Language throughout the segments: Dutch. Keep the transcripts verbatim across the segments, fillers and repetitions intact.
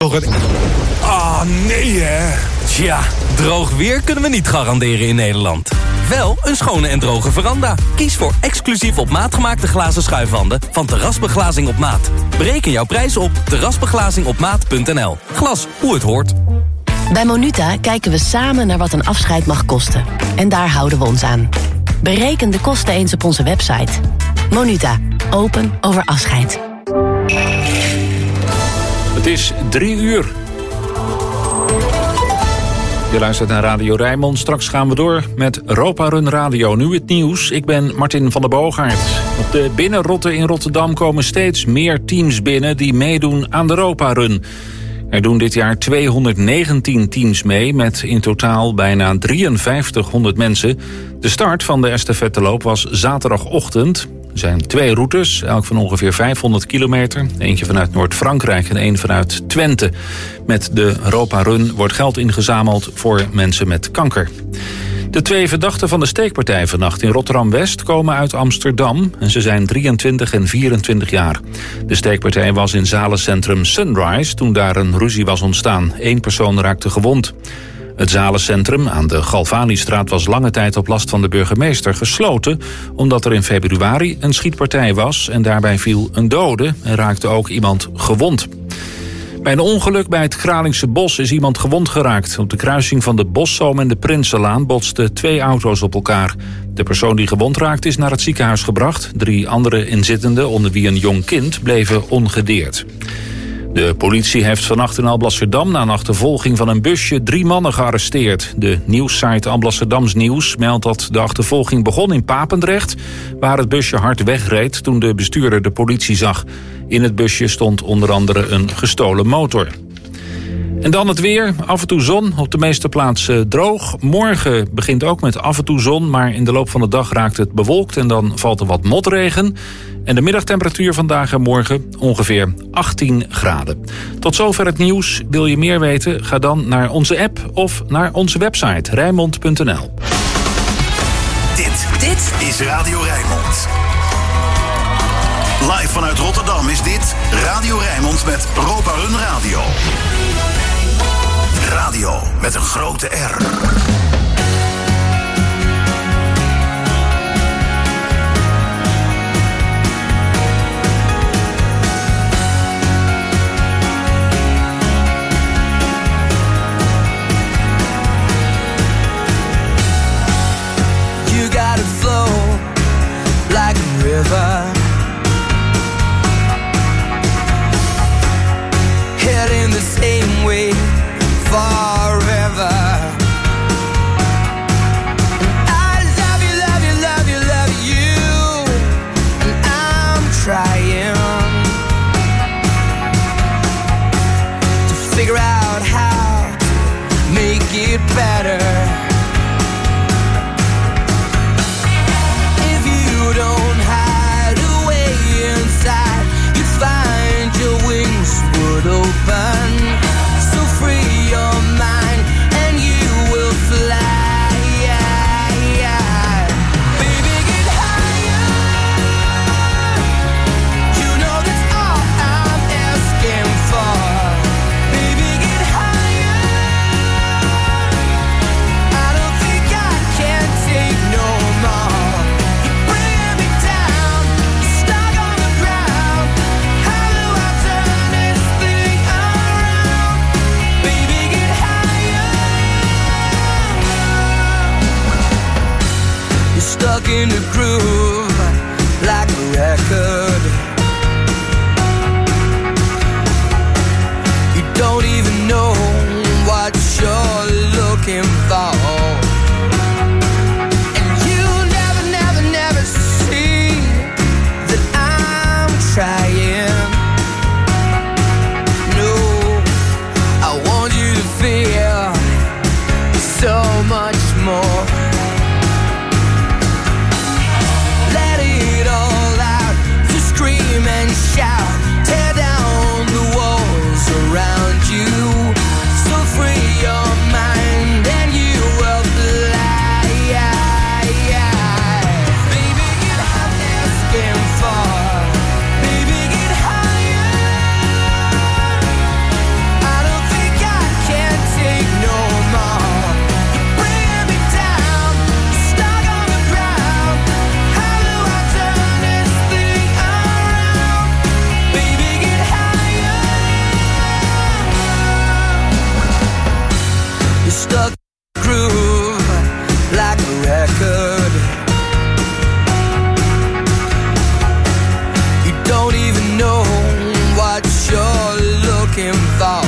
toch een... Ah, oh, nee hè. Tja, droog weer kunnen we niet garanderen in Nederland. Wel een schone en droge veranda. Kies voor exclusief op maat gemaakte glazen schuifwanden van Terrasbeglazing op maat. Bereken jouw prijs op terrasbeglazing op maat punt n l. Glas, hoe het hoort. Bij Monuta kijken we samen naar wat een afscheid mag kosten. En daar houden we ons aan. Bereken de kosten eens op onze website. Monuta, open over afscheid. Het is drie uur. Je luistert naar Radio Rijnmond. Straks gaan we door met Europa Run Radio. Nu het nieuws. Ik ben Martin van der Boogaard. Op de binnenrotte in Rotterdam komen steeds meer teams binnen die meedoen aan de Europa Run. Er doen dit jaar tweehonderdnegentien teams mee met in totaal bijna drieënvijftighonderd mensen. De start van de estafetteloop was zaterdagochtend. Er zijn twee routes, elk van ongeveer vijfhonderd kilometer. Eentje vanuit Noord-Frankrijk en één vanuit Twente. Met de Europa Run wordt geld ingezameld voor mensen met kanker. De twee verdachten van de steekpartij vannacht in Rotterdam-West komen uit Amsterdam. En ze zijn drieëntwintig en vierentwintig jaar. De steekpartij was in zalencentrum Sunrise toen daar een ruzie was ontstaan. Eén persoon raakte gewond. Het zalencentrum aan de Galvanistraat was lange tijd op last van de burgemeester gesloten, omdat er in februari een schietpartij was en daarbij viel een dode en raakte ook iemand gewond. Bij een ongeluk bij het Kralingse Bos is iemand gewond geraakt. Op de kruising van de Boszoom en de Prinsenlaan botsten twee auto's op elkaar. De persoon die gewond raakte is naar het ziekenhuis gebracht. Drie andere inzittenden, onder wie een jong kind, bleven ongedeerd. De politie heeft vannacht in Alblasserdam na een achtervolging van een busje drie mannen gearresteerd. De nieuwssite Alblasserdams Nieuws meldt dat de achtervolging begon in Papendrecht, waar het busje hard wegreed toen de bestuurder de politie zag. In het busje stond onder andere een gestolen motor. En dan het weer. Af en toe zon, op de meeste plaatsen droog. Morgen begint ook met af en toe zon, maar in de loop van de dag raakt het bewolkt en dan valt er wat motregen. En de middagtemperatuur vandaag en morgen ongeveer achttien graden. Tot zover het nieuws. Wil je meer weten? Ga dan naar onze app of naar onze website rijnmond punt n l. Dit, dit is Radio Rijnmond. Live vanuit Rotterdam is dit Radio Rijnmond met Europa Run Radio. Radio met een grote R. You got it flow like a river, heading the same way forever. And I love you, love you, love you, love you, and I'm trying to figure out how to make it better. If you don't hide away inside, you'd find your wings would open. Free your mind and you will fly. Baby, get higher. You know that's all I'm asking for. Baby, get higher. fall.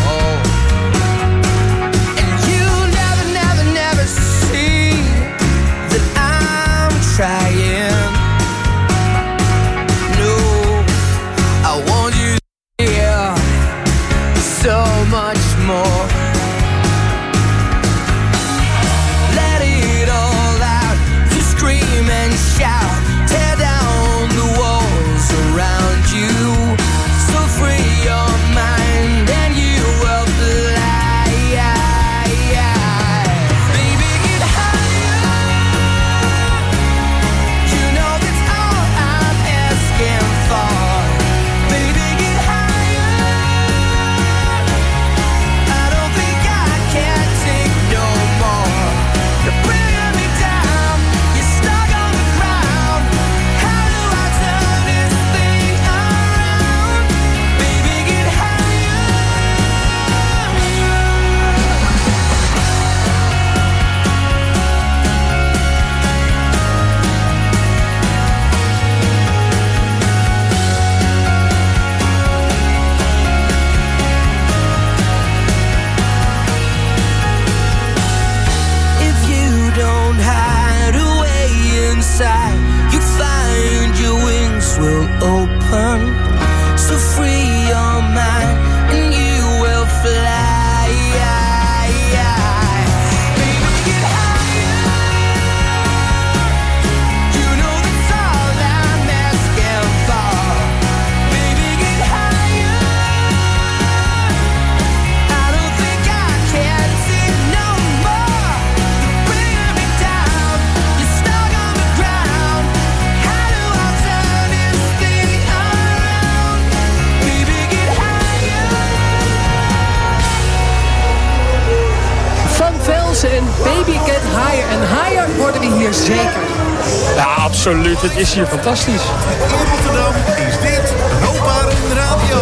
And you never, never, never see that I'm trying. No, I want you to hear so much more. Let it all out, to scream and shout, tear down the walls around you. So free your mind and you will fly. Baby, get higher. You know that's all I'm asking for. Baby, get higher. I don't think I can take no more. You're bringing me down. You're stuck on the ground. How do I turn this thing around? Baby, get higher. If you don't hide away inside, you find your wings will open. So free your mind and you will fly. Baby, get higher. You know that's all I'm asking for. Baby, get higher. I don't think I can take no more. You're bringing me down. You're stuck on the ground. How do I turn this thing around? Baby, get higher. Van Velzen en Baby Get Higher. En higher worden we hier zeker. Ja, absoluut. Het is hier fantastisch. In Rotterdam is dit Europa Run Radio.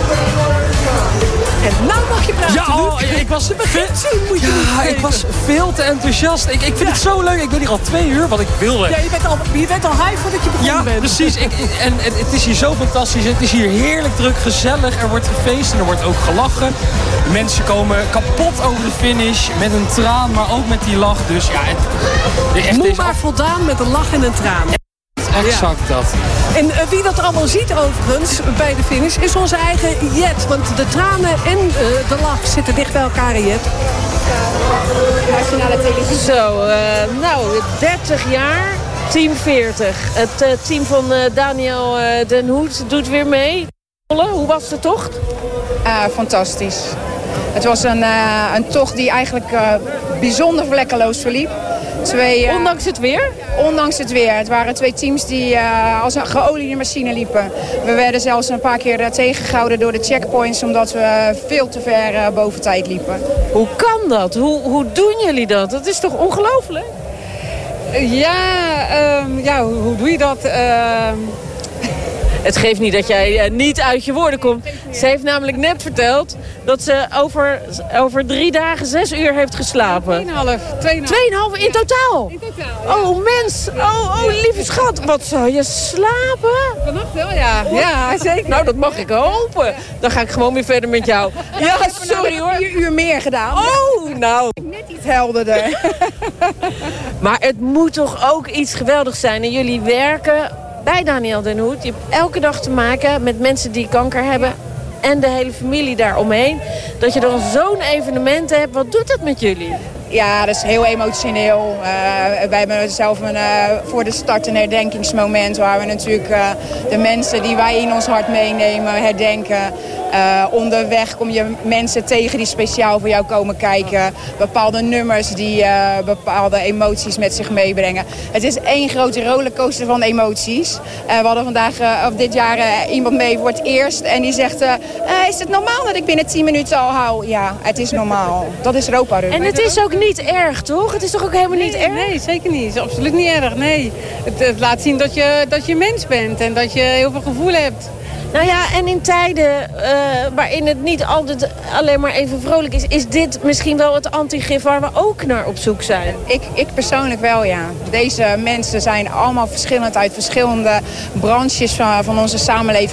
En nou mag je praten. Ja, oh, Luc. ik was... De beginzin moet je niet Ja, ik vergeten. was veel te enthousiast. Ik, ik vind het zo leuk. Ik ben hier al twee uur, wat ik wilde. Ja, je bent al, je bent al high voordat je begonnen Ja, bent. precies. Ik, ik- en, en het is hier zo fantastisch. Het is hier heerlijk druk, gezellig. Er wordt gefeest en er wordt ook gelachen. Mensen komen kapot over de finish. Met een traan, maar ook met die lach. Dus ja, het, echt Moet deze maar voldaan met een lach en een traan. exact dat. En uh, wie dat allemaal ziet overigens bij de finish is onze eigen Jet. Want de tranen en uh, de lach zitten dicht bij elkaar in Jet. Nationale televisie. Zo, uh, nou, dertig jaar, team veertig. Het uh, team van uh, Daniel uh, Den Hoed doet weer mee. Hoe was de tocht? Uh, fantastisch. Het was een, uh, een tocht die eigenlijk uh, bijzonder vlekkeloos verliep. Twee, uh, Ondanks het weer? Ondanks het weer. Het waren twee teams die uh, als een geoliede machine liepen. We werden zelfs een paar keer uh, tegengehouden door de checkpoints, omdat we uh, veel te ver uh, boven tijd liepen. Hoe kan dat? Hoe, hoe doen jullie dat? Dat is toch ongelooflijk? Ja, um, ja hoe, hoe doe je dat? Uh, Het geeft niet dat jij uh, niet uit je woorden komt. Ze heeft namelijk net verteld dat ze over, over drie dagen zes uur heeft geslapen. tweeënhalf. Tweeënhalf in totaal? In totaal, ja. Oh mens, oh, oh lieve schat, wat zou je slapen? Vannacht wel, ja. Ja, zeker. Nou, dat mag ik hopen. Dan ga ik gewoon weer verder met jou. Ja, sorry hoor. Vier uur meer gedaan. Oh, nou. Net iets helderder. Maar het moet toch ook iets geweldigs zijn. En jullie werken bij Daniel Den Hoed. Je hebt elke dag te maken met mensen die kanker hebben. En de hele familie daaromheen. Dat je dan zo'n evenement hebt. Wat doet dat met jullie? Ja, dat is heel emotioneel. Uh, wij hebben zelf een, uh, voor de start een herdenkingsmoment waar we natuurlijk uh, de mensen die wij in ons hart meenemen herdenken. Uh, onderweg kom je mensen tegen die speciaal voor jou komen kijken. Bepaalde nummers die uh, bepaalde emoties met zich meebrengen. Het is één grote rollercoaster van emoties. Uh, we hadden vandaag uh, of dit jaar uh, iemand mee voor het eerst. En die zegt, uh, uh, is het normaal dat ik binnen tien minuten al hou? Ja, het is normaal. Dat is Europa Run. En het is ook niet erg, toch? Het is toch ook helemaal niet nee, erg? Nee, zeker niet. Het is absoluut niet erg, nee. Het, het laat zien dat je, dat je mens bent en dat je heel veel gevoel hebt. Nou ja, en in tijden uh, waarin het niet altijd alleen maar even vrolijk is... is dit misschien wel het antigif waar we ook naar op zoek zijn? Ik, ik persoonlijk wel, ja. Deze mensen zijn allemaal verschillend uit verschillende branches van, van onze samenleving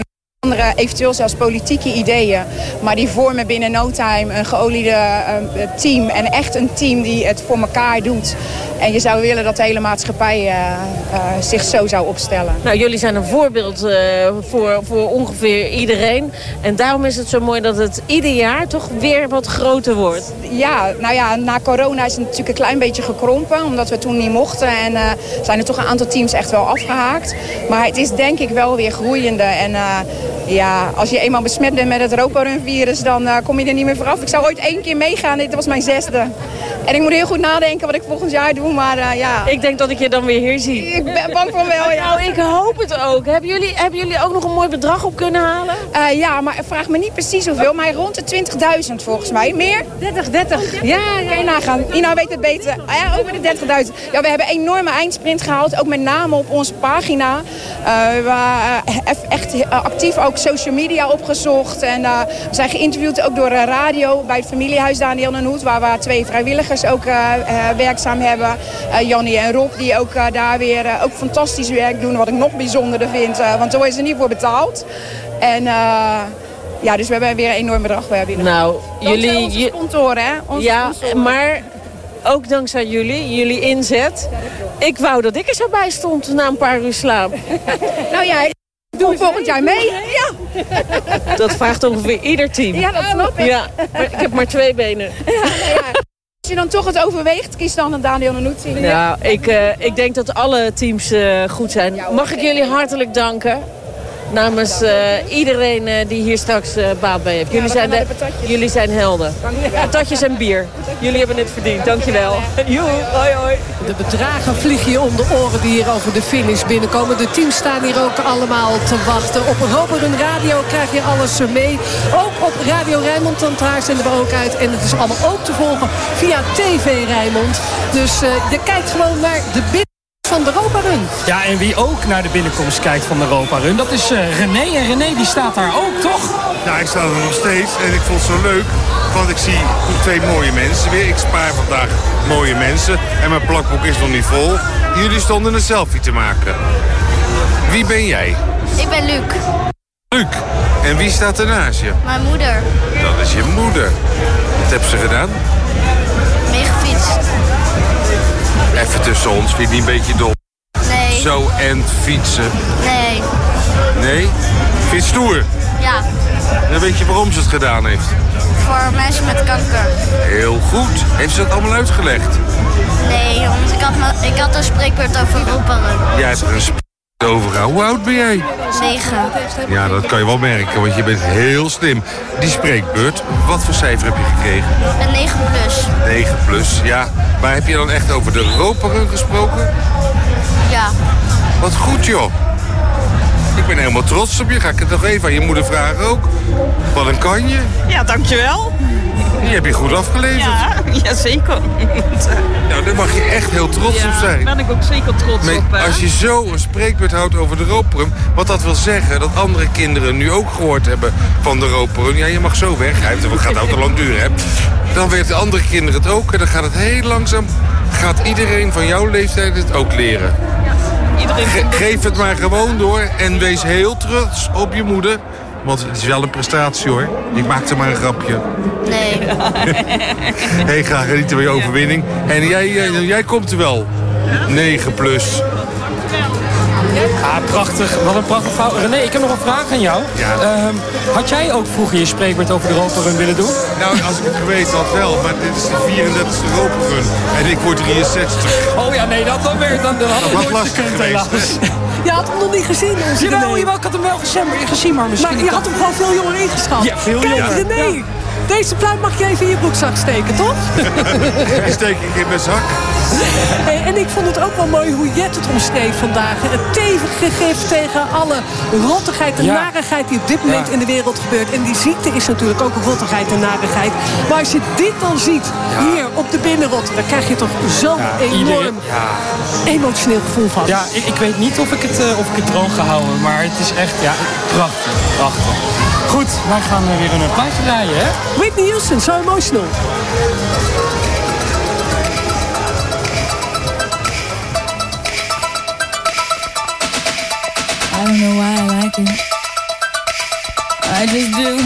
andere, eventueel zelfs politieke ideeën. Maar die vormen binnen no time een geoliede uh, team. En echt een team die het voor elkaar doet. En je zou willen dat de hele maatschappij uh, uh, zich zo zou opstellen. Nou, jullie zijn een voorbeeld uh, voor, voor ongeveer iedereen. En daarom is het zo mooi dat het ieder jaar toch weer wat groter wordt. Ja, nou ja, na corona is het natuurlijk een klein beetje gekrompen. Omdat we toen niet mochten. En uh, zijn er toch een aantal teams echt wel afgehaakt. Maar het is denk ik wel weer groeiende. En uh, ja, als je eenmaal besmet bent met het Roparun-virus, dan uh, kom je er niet meer vooraf. Ik zou ooit één keer meegaan. Dit was mijn zesde. En ik moet heel goed nadenken wat ik volgend jaar doe. Maar uh, ja. Ik denk dat ik je dan weer hier zie. Ik ben bang van wel, ja. Nou, ik hoop het ook. Hebben jullie, hebben jullie ook nog een mooi bedrag op kunnen halen? Uh, ja, maar vraag me niet precies hoeveel. Maar rond de twintigduizend volgens mij. Meer? dertig, dertig. Ja, ja. Kan je nagaan. Ina weet het beter. Uh, ja, over de dertigduizend. Ja, we hebben een enorme eindsprint gehaald. Ook met name op onze pagina. Uh, we hebben uh, echt uh, actief ook social media opgezocht. En uh, we zijn geïnterviewd ook door uh, radio bij het familiehuis Daniel den Hoed. Waar we twee vrijwilligers ook uh, uh, werkzaam hebben. Uh, Jannie en Rob die ook uh, daar weer uh, ook fantastisch werk doen. Wat ik nog bijzonderder vind. Uh, want daar worden ze niet voor betaald. En uh, ja, dus we hebben weer een enorm bedrag. We hebben nou, jullie... onze sponsoren, hè? Onze ja, sponsoren. Maar ook dankzij jullie, jullie inzet. Ik wou dat ik er zo bij stond na een paar uur slaap. Nou ja, doe volgend jaar mee. Ja. Dat vraagt ongeveer ieder team. Ja, dat snap ik. Ja, maar ik heb maar twee benen. Ja, ja. Als je dan toch het overweegt, kies dan een Daniel den Hoed team. Nou, ik, uh, ik denk dat alle teams uh, goed zijn. Mag ik jullie hartelijk danken? Namens uh, iedereen uh, die hier straks uh, baat bij heeft. Jullie, ja, zijn de, de jullie zijn helden. Patatjes en bier. Jullie hebben het verdiend. Dankjewel. Joe, hoi hoi. De bedragen vliegen je om de oren die hier over de finish binnenkomen. De teams staan hier ook allemaal te wachten. Op Roparun Radio krijg je alles mee. Ook op Radio Rijnmond, want daar zenden we ook uit. En het is allemaal ook te volgen via T V Rijnmond. Dus uh, je kijkt gewoon naar de binnen van de Roparun. Ja, en wie ook naar de binnenkomst kijkt van de Roparun, dat is uh, René. En René die staat daar ook, toch? Ja, ik sta er nog steeds en ik vond het zo leuk. Want ik zie twee mooie mensen weer. Ik spaar vandaag mooie mensen. En mijn plakboek is nog niet vol. Jullie stonden een selfie te maken. Wie ben jij? Ik ben Luc. Luc. En wie staat er naast je? Mijn moeder. Dat is je moeder. Wat heeft ze gedaan? Meegefietst. Even tussen ons, vind je die een beetje dom? Nee. Zo en fietsen. Nee. Nee? Vind je het stoer? Ja. Dan weet je waarom ze het gedaan heeft. Voor mensen met kanker. Heel goed. Heeft ze dat allemaal uitgelegd? Nee, want ik had, me, ik had een spreekbeurt over Roparun. Jij hebt er een spreekbeurt over gehouden. Hoe oud ben jij? Negen. Ja, dat kan je wel merken, want je bent heel slim. Die spreekbeurt, wat voor cijfer heb je gekregen? Een negen plus. negen plus, ja. Maar heb je dan echt over de Roparun gesproken? Ja. Wat goed, joh. Ik ben helemaal trots op je. Ga ik het nog even aan je moeder vragen ook? Wat een kan je? Ja, dankjewel. Die heb je goed afgeleverd. Ja, ja zeker. Nou, daar mag je echt heel trots ja, op zijn. Daar ben ik ook zeker trots maar op. Hè? Als je zo een spreekbeurt houdt over de Roparun, wat dat wil zeggen dat andere kinderen nu ook gehoord hebben van de Roparun. Ja, je mag zo weg. Het gaat nou te lang duren, hè. Dan weten de andere kinderen het ook. En dan gaat het heel langzaam. Gaat iedereen van jouw leeftijd het ook leren. Iedereen Ge geef het maar gewoon door en wees heel trots op je moeder. Want het is wel een prestatie, hoor. Ik maakte maar een grapje. Nee. Hey, ga genieten van je overwinning. En jij, uh, jij komt er wel. negen plus. Ja, prachtig. Wat een prachtig fout. René, ik heb nog een vraag aan jou. Ja. Uh, had jij ook vroeger je spreekbeurt over de Roparun willen doen? Nou, als ik het geweten had wel. Maar dit is de vierendertigste Roparun. En ik word drieënzestig. Oh ja, nee, dat dan weer. Dan, dan had ik nooit lastig gekund, helaas. Je had hem nog niet gezien, onze Jawel, René. jawel, ik had hem wel gezien, maar, gezien, maar misschien... Maar je had hem gewoon veel jonger ingeschat. Ja, veel Kijk, jonger. René. Ja. Deze pluim mag je even in je broekzak steken, toch? Die steek ik in mijn zak. Hey, en ik vond het ook wel mooi hoe Jet het omschreef vandaag. Het tevige gif tegen alle rottigheid en ja. narigheid die op dit moment ja. in de wereld gebeurt. En die ziekte is natuurlijk ook rottigheid en narigheid. Maar als je dit dan ziet, ja. hier op de Binnenrot, dan krijg je toch zo'n ja, enorm iedereen, ja. emotioneel gevoel van. Ja, ik, ik weet niet of ik het, uh, of ik het droog ga houden, maar het is echt ja, prachtig, prachtig. Goed, wij gaan uh, weer een plaatje draaien, hè? Whitney Houston, so emotional. I don't know why I like it. I just do.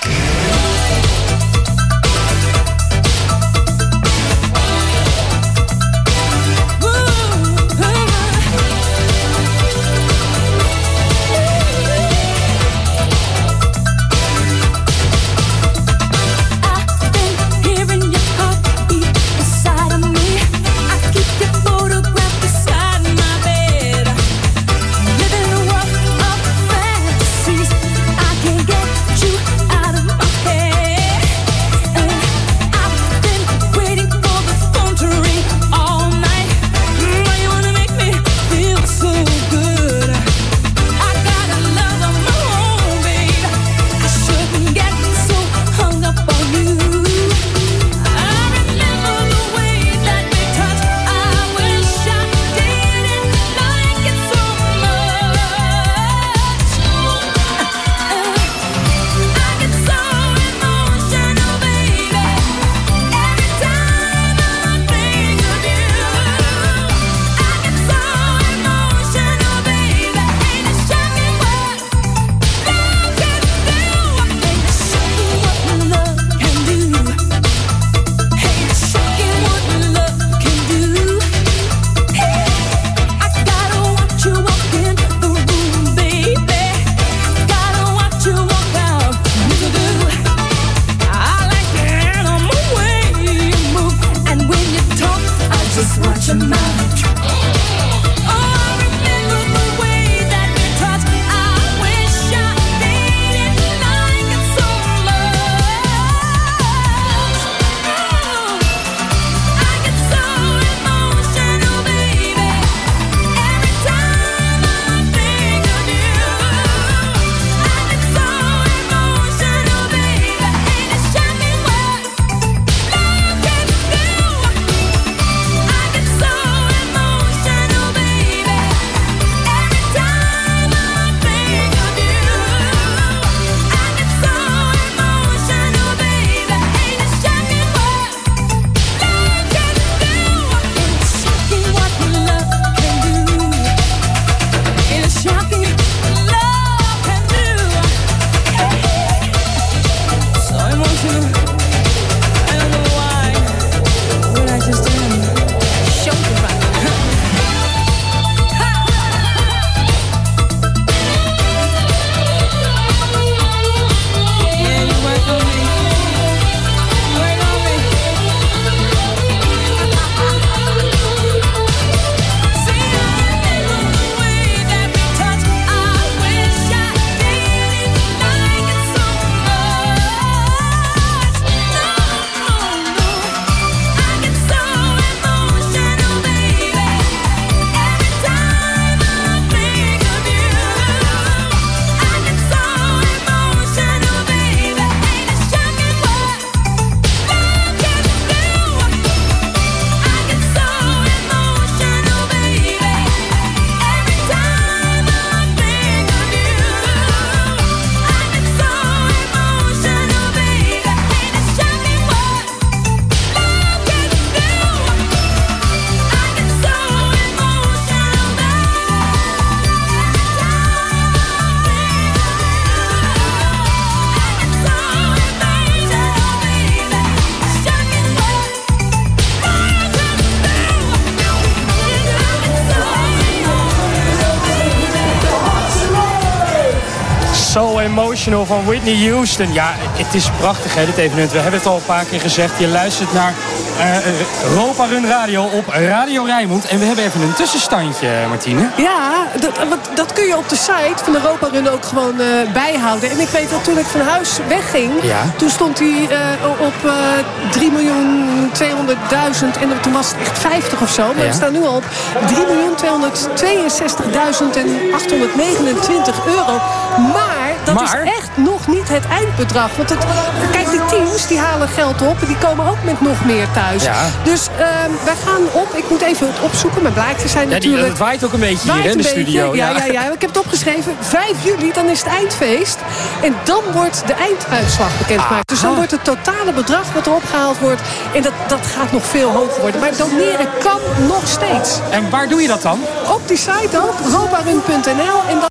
So Emotional van Whitney Houston. Ja, het is prachtig hè, dit evenement. We hebben het al een paar keer gezegd. Je luistert naar uh, Europa Run Radio op Radio Rijnmond. En we hebben even een tussenstandje, Martine. Ja, dat, dat kun je op de site van Europa Run ook gewoon uh, bijhouden. En ik weet dat toen ik van huis wegging, ja. toen stond hij uh, op uh, drie miljoen tweehonderdduizend. En toen was het echt vijftig of zo. Maar ja. we staan nu al op drie miljoen tweehonderdtweeënzestigduizend achthonderdnegenentwintig euro. Maar dat maar... is echt nog niet het eindbedrag. Want het, kijk, die teams die halen geld op. Die komen ook met nog meer thuis. Ja. Dus uh, wij gaan op. Ik moet even het opzoeken. Mijn blaadjes zijn ja, natuurlijk... Die, het waait ook een beetje hier in de studio. Ja, ja, ja, ja. Ik heb het opgeschreven. vijf juli, dan is het eindfeest. En dan wordt de einduitslag bekendgemaakt. Ah. Dus dan wordt het totale bedrag wat er opgehaald wordt. En dat, dat gaat nog veel hoger worden. Maar doneren kan nog steeds. En waar doe je dat dan? Op die site ook. roparun punt n l. En dan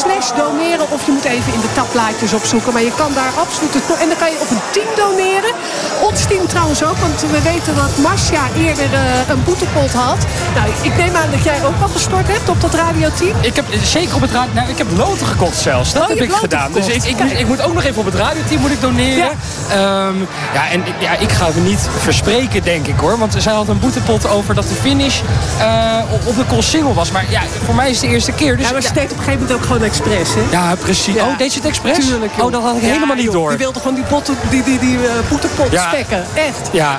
slash doneren of je moet even in de tabblaadjes opzoeken. Maar je kan daar absoluut... Het, en dan kan je op een team doneren. Ons team trouwens ook, want we weten dat Marcia eerder uh, een boetepot had. Nou, ik neem aan dat jij ook al gestort hebt op dat radioteam. Ik heb zeker op het radio... Nou, ik heb loten gekocht zelfs. Dat oh, heb ik gedaan. Gekocht. Dus ik, ik, moet, ik moet ook nog even op het radioteam moet ik doneren. Ja, um, ja en ja, ik ga me niet verspreken, denk ik hoor. Want zij had een boetepot over dat de finish uh, op de Koolsingel was. Maar ja, voor mij is het de eerste keer. Dus ja, maar ze ja. deed op een gegeven moment ook gewoon expres, hè? Ja, precies. Ja. Oh, deed ze het expres? Tuurlijk, joh. Oh, dat had ik ja, helemaal niet joh, door. Die wilde gewoon die, botten, die, die, die uh, boetepot ja. spekken. Echt. Ja.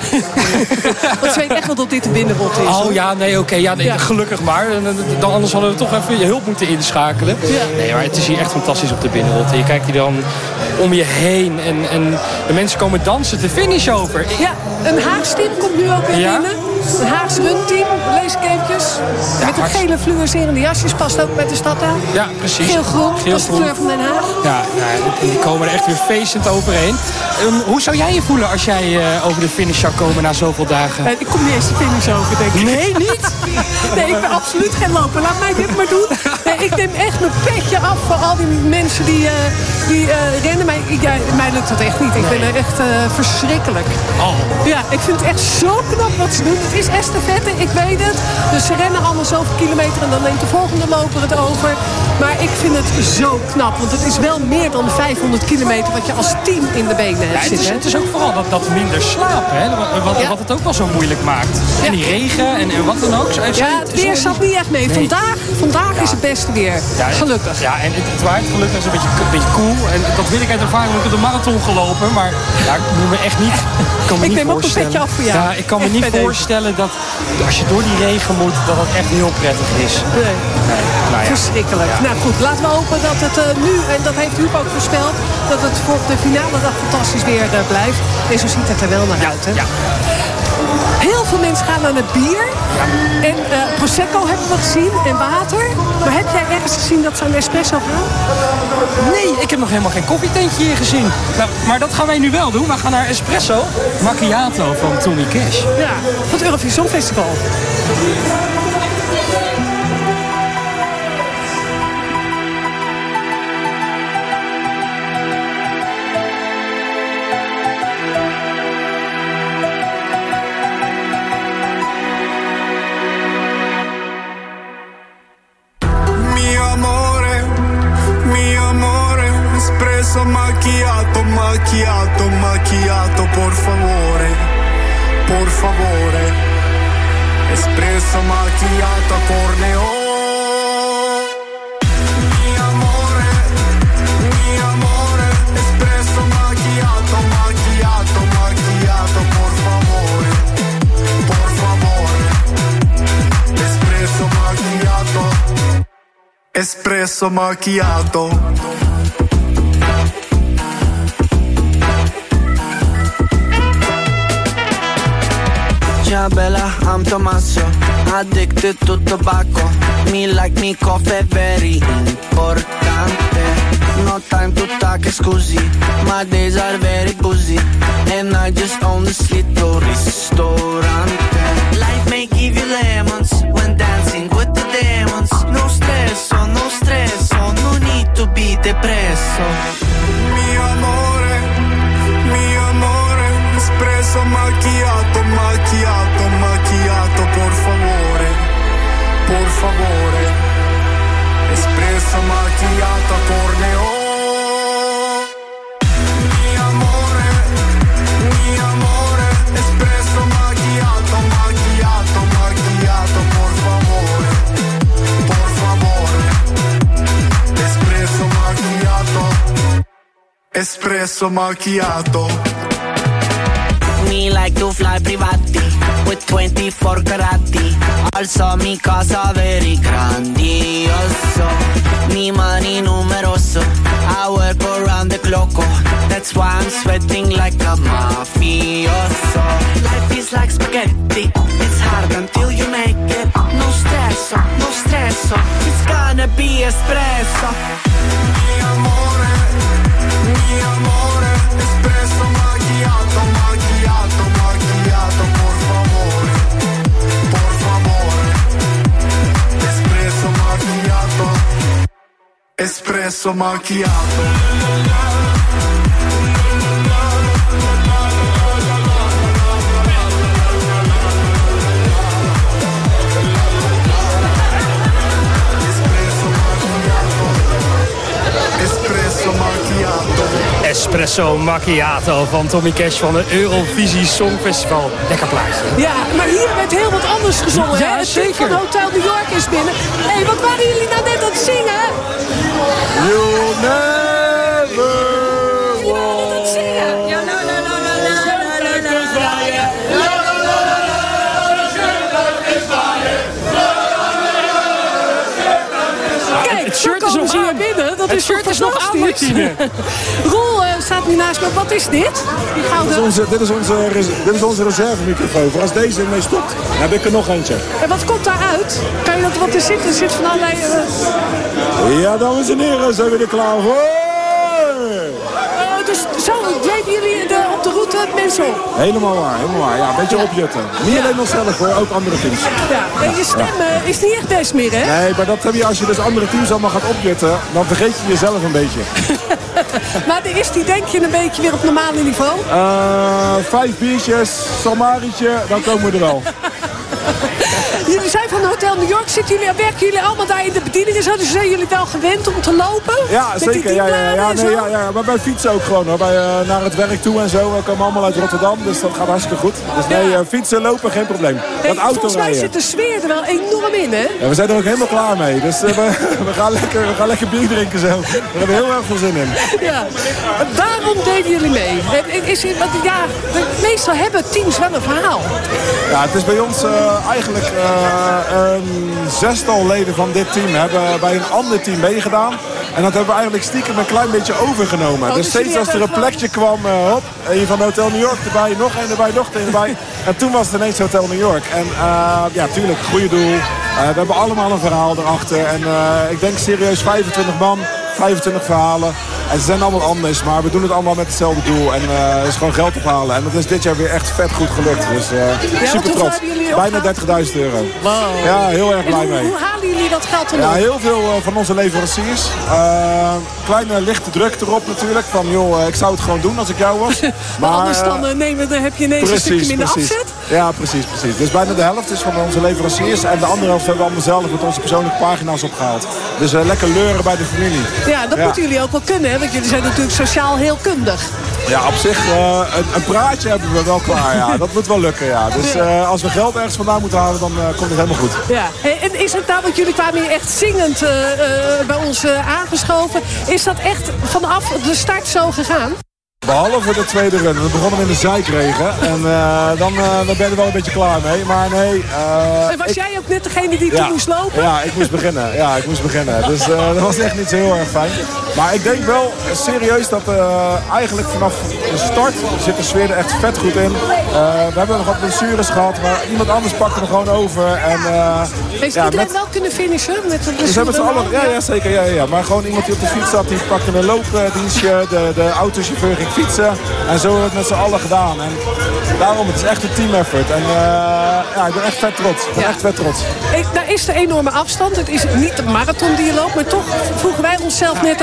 Want ze weet echt wel dat dit de binnenbot is. Oh hoor. ja, nee, oké. Okay, ja, nee, ja. Gelukkig maar. Dan, anders hadden we toch even je hulp moeten inschakelen. Ja. Nee, maar het is hier echt fantastisch op de binnenrot. Je kijkt hier dan om je heen. En, en de mensen komen dansen de finish over. Ja, een Haags team komt nu ook weer ja. binnen. Een Haags runteam, lees ik eventjes. Ja, met de Haags... gele fluorescerende jasjes past ook met de stad aan. Ja, precies. Geel-groen, dat is de kleur van Den Haag. Ja, nou, die komen er echt weer feestend overheen. Um, hoe zou jij je voelen als jij uh, over de finish zou komen na zoveel dagen? Nee, ik kom niet eens de finish over, denk ik. Nee, niet? Nee, ik ben absoluut geen loper. Laat mij dit maar doen. Nee, ik neem echt mijn petje af voor al die mensen die, uh, die uh, rennen. Maar ik, ja, mij lukt dat echt niet. Ik nee. ben er echt uh, verschrikkelijk. Oh. Ja, ik vind het echt zo knap wat ze doen. Het is estafette, ik weet het. Dus ze rennen allemaal zoveel kilometer en dan neemt de volgende loper het over. Maar ik vind het zo knap. Want het is wel meer dan de vijfhonderd kilometer wat je als team in de benen hebt ja, het, is, het is ook vooral dat, dat minder slapen. Hè? Wat, ja. wat het ook wel zo moeilijk maakt. Ja. En die regen en, en wat dan ook. Zo, ja, het weer zo... zat niet echt mee. Nee. Vandaag, vandaag ja. is het beste weer. Ja, gelukkig. Ja, en het, het waait gelukkig is een beetje, een beetje cool. En dat weet ik uit ervaring, want ik heb de marathon gelopen. Maar ja, ik moet me echt niet... Ik, kan me ik niet neem ook een petje af voor jou. Ja, ik kan me niet voorstellen dat als je door die regen moet, dat dat echt heel prettig is. Nee. nee. Nou ja. Verschrikkelijk. Ja. Nou goed, laten we hopen dat het uh, nu, en dat heeft Huub ook voorspeld, dat het voor de finale dag fantastisch weer uh, blijft. En zo ziet het er wel naar ja. uit. Hè? Ja. Heel veel mensen gaan naar het bier. Ja. En uh, Prosecco hebben we gezien en water. Maar heb jij ergens gezien dat ze aan de espresso gaan? Nee, ik heb nog helemaal geen koffietentje hier gezien. Nou, maar dat gaan wij nu wel doen. We gaan naar Espresso Macchiato van Tommy Cash. Ja, van het Eurovisie Songfestival. Macchiato, macchiato, macchiato, por favore, por favore. Espresso macchiato a corneo. Mi amore, mi amore. Espresso macchiato, macchiato, macchiato, por favore, por favore. Espresso macchiato, espresso macchiato. Ciao Bella, I'm Tommaso, addicted to tobacco. Me like me coffee, very importante. No time to talk, scusi, my days are very busy. And I just own this little ristorante. Life may give you lemons when dancing with the demons. No stress, oh, no stress, oh, no need to be depresso. Mi amore, mi amore, espresso macchiato, macchiato, macchiato, por favore, por favore, espresso macchiato a corneo. Mi amore, mi amore, espresso macchiato, macchiato, macchiato, por favore, por favore, espresso macchiato, espresso macchiato. Me like to fly privati with twenty-four carati. Also mi casa very grandioso. Mi money numeroso. I work around the clock. That's why I'm sweating like a mafioso. Life is like spaghetti. It's hard until you make it. No stress, no stress. It's gonna be espresso. Mi amore, mi amore, espresso macchiato, macchiato, macchiato, por favore, por favore, espresso macchiato, espresso espresso macchiato. Espresso macchiato. Espresso Macchiato van Tommy Cash van het Eurovisie Songfestival. Lekker plaatje. Ja, maar hier werd heel wat anders gezongen. Ja, hè? Het zeker. team van Hotel New York is binnen. Hé, hey, wat waren jullie nou net aan het zingen? You never Jullie waren net aan het zingen. Ja, nou, nou, nou, nou, nou, nou, nou, nou. Kijk, Het zo shirt is komen nog ze hier aan. binnen. Dat Het is toch shirt is nog aan, fantastisch? Martine. Roel uh, staat nu naast me. Wat is dit? Die Dit is gouden... onze, dit is onze, res- dit is onze reservemicrofoon. Voor als deze ermee stopt, dan heb ik er nog eentje. En wat komt daaruit? Kan je dat, want er zit, er zit van allerlei... Uh... Ja, dames en heren, zijn we er klaar voor? Uh, dus zo dwepen jullie de, op de route het mensen op. Helemaal waar, helemaal waar. Ja, een beetje opjutten. Niet alleen onszelf hoor, ook andere teams. Ja, en je stem uh, is niet echt best meer, hè? Nee, maar dat heb je als je dus andere teams allemaal gaat opjutten, dan vergeet je jezelf een beetje. Maar is die denk je een beetje weer op normale niveau? Uh, vijf biertjes, salmarietje, dan komen we er wel. Jullie zijn van Hotel New York. Zitten jullie, werken jullie allemaal daar in de bediening en zo? Dus zijn jullie wel gewend om te lopen? Ja, Met die zeker. Ja, ja, ja, dienbladen en nee, zo? ja, ja, maar wij fietsen ook gewoon hoor. Bij, uh, naar het werk toe en zo. We komen allemaal uit Rotterdam, dus dat gaat hartstikke goed. Dus nee, uh, fietsen, lopen, geen probleem. Hey, Dat auto volgens mij rijden. zit de sfeer er wel enorm in, hè? Ja, we zijn er ook helemaal klaar mee. Dus uh, we, we, gaan lekker, we gaan lekker bier drinken zo. Daar hebben we heel erg veel zin in. Ja, daarom deden jullie mee. En Is, want, ja, meestal hebben teams wel een verhaal. Ja, het is bij ons uh, eigenlijk uh, een zestal leden van dit team hebben bij een ander team meegedaan. En dat hebben we eigenlijk stiekem een klein beetje overgenomen. Oh, dus dus steeds jullie als er een hebben plekje kwam, uh, hop, een van Hotel New York erbij, nog een erbij, nog een erbij. En toen was het ineens Hotel New York. En uh, ja, tuurlijk, goede doel. Uh, we hebben allemaal een verhaal erachter. En uh, ik denk serieus vijfentwintig man, vijfentwintig verhalen. En ze zijn allemaal anders, maar we doen het allemaal met hetzelfde doel. En uh, het is gewoon geld ophalen. En dat is dit jaar weer echt vet goed gelukt. Dus uh, Ja, super want trots. hoeveel hebben jullie Bijna dertigduizend euro. Wow. Ja, heel erg En blij hoe, mee. hoe halen jullie dat geld dan Ja, op? heel veel uh, van onze leveranciers. Uh, kleine lichte druk erop natuurlijk. Van joh, uh, ik zou het gewoon doen als ik jou was. Maar anders uh, dan, uh, nemen, dan heb je ineens een stukje minder precies. afzet. Ja, precies, precies. Dus bijna de helft is van onze leveranciers. En de andere helft hebben we allemaal zelf met onze persoonlijke pagina's opgehaald. Dus uh, lekker leuren bij de familie. Ja, dat Ja. moeten jullie ook wel kunnen, hè? Want jullie zijn natuurlijk sociaal heel kundig. Ja, op zich uh, een, een praatje hebben we wel klaar. Ja. Dat moet wel lukken, ja. Dus uh, als we geld ergens vandaan moeten halen, dan uh, komt het helemaal goed. Ja. Hey, en is het nou, want jullie kwamen hier echt zingend uh, uh, bij ons uh, aangeschoven. Is dat echt vanaf de start zo gegaan? Behalve de tweede run. We begonnen in de zeikregen. En uh, dan, uh, dan ben je er wel een beetje klaar mee. Maar nee... Uh, en was ik, jij ook net degene die ja, toen moest lopen? Ja, ik moest beginnen. Ja, ik moest beginnen. Dus uh, dat was echt niet zo heel erg fijn. Maar ik denk wel serieus dat uh, eigenlijk vanaf de start zit de sfeer er echt vet goed in. Uh, we hebben nog wat blessures gehad, maar iemand anders pakte er gewoon over. En, uh, Heeft ja, iedereen met, wel kunnen finishen? Met de dus hebben ze alle, ja, ja, zeker. Ja, ja. Maar gewoon iemand die op de fiets zat, die pakte een loopdienstje. De, de autochauffeur ging fietsen. En zo hebben we het met z'n allen gedaan. En daarom, het is echt een team effort. En uh, ja, ik ben echt vet trots. Ik ben Ja. echt vet trots. Ik, daar is de enorme afstand. Het is niet de marathon die je loopt, maar toch vroegen wij onszelf net af.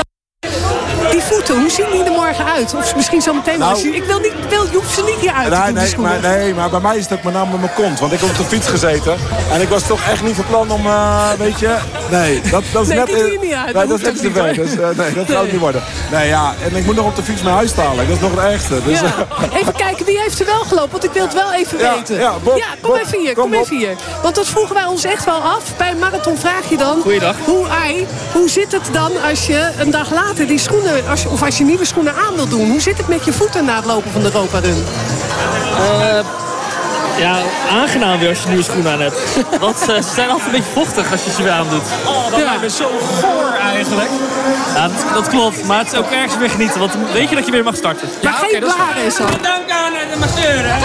Die voeten, hoe zien die er morgen uit? Of misschien zo meteen wel. Nou, als je- ik wil niet, wil, je hoeft ze niet hier uit te Nee, doen, die nee, schoenen. maar, nee, maar bij mij is het ook met name mijn kont. Want ik heb op de fiets gezeten. En ik was toch echt niet van plan om, uh, weet je... Nee, dat, dat is Nee, net... die doe je niet uit. Nee, Dat dat is net hoeft te ook ver. niet, Dus, hoor. uh, nee, dat Nee. gaat het niet worden. Nee, ja, en ik moet nog op de fiets naar huis halen. Dat is nog het ergste. Dus, Ja. Even kijken, wie heeft er wel gelopen? Want ik wil het wel even Ja, weten. ja, Bob, kom Bob, even hier, kom kom, op. even hier. Want dat vroegen wij ons echt wel af. Bij een marathon vraag je dan... Goeiedag. Hoe, ai, hoe zit het dan als je een dag later die schoenen... Als je, of als je nieuwe schoenen aan wil doen? Hoe zit het met je voeten na het lopen van de Europa Run? Uh, ja, aangenaam weer als je nieuwe schoenen aan hebt. Want uh, ze zijn altijd een beetje vochtig als je ze weer aandoet. Oh, dat Ja. lijkt me zo goor eigenlijk. Ja, dat, dat klopt. Maar het is ook ergens weer genieten. Want dan weet je dat je weer mag starten. Maar Ja, geen oké, dat is blaren en zo. Dank aan de masseur, hè?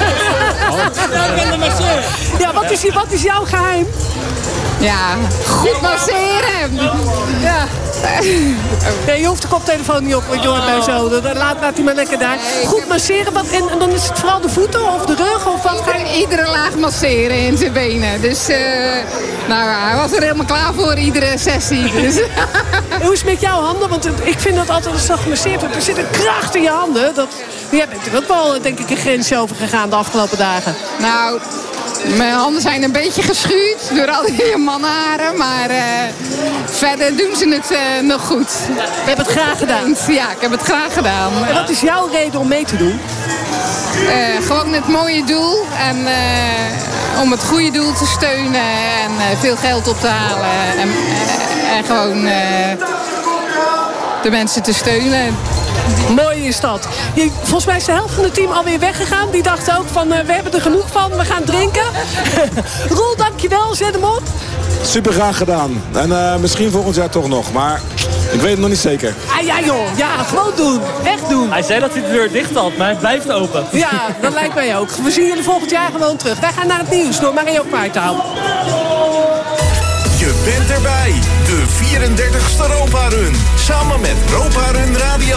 Dank aan de masseur. Ja, wat is, wat is jouw geheim? Ja, goed masseren. Ja. Ja, je hoeft de koptelefoon niet op, want je hoort mij zo. Dan Laat, laat hij maar lekker daar. Goed masseren, wat, en, en dan is het vooral de voeten of de rug of wat ga je... iedere laag masseren in zijn benen. Dus uh, nou, hij was er helemaal klaar voor iedere sessie. Dus. Hoe is het met jouw handen? Want ik vind dat altijd als dat gemasseerd wordt. Er zit een kracht in je handen. Dat, je bent er ook wel, denk ik, een grens over gegaan de afgelopen dagen. Nou, mijn handen zijn een beetje geschuurd door al die mannenharen. Maar uh, verder doen ze het uh, nog goed. Je hebt het graag gedaan? Ja, ik heb het graag gedaan. En wat is jouw reden om mee te doen? Uh, gewoon het mooie doel. En uh, om het goede doel te steunen. En uh, veel geld op te halen. En, uh, en gewoon uh, de mensen te steunen. Mooi is dat. Je, volgens mij is de helft van het team alweer weggegaan. Die dachten ook van, uh, we hebben er genoeg van, we gaan drinken. Roel, dankjewel. Zet hem op. Super graag gedaan. En uh, misschien volgend jaar toch nog. Maar ik weet het nog niet zeker. Ah ja joh, ja, gewoon doen. Echt doen. Hij zei dat hij de deur dicht had, maar hij blijft open. Ja, dat lijkt mij ook. We zien jullie volgend jaar gewoon terug. Wij gaan naar het nieuws door Mario Kwartaal. Je bent erbij, de vierendertigste Europa Run. Samen met Europa Run Radio.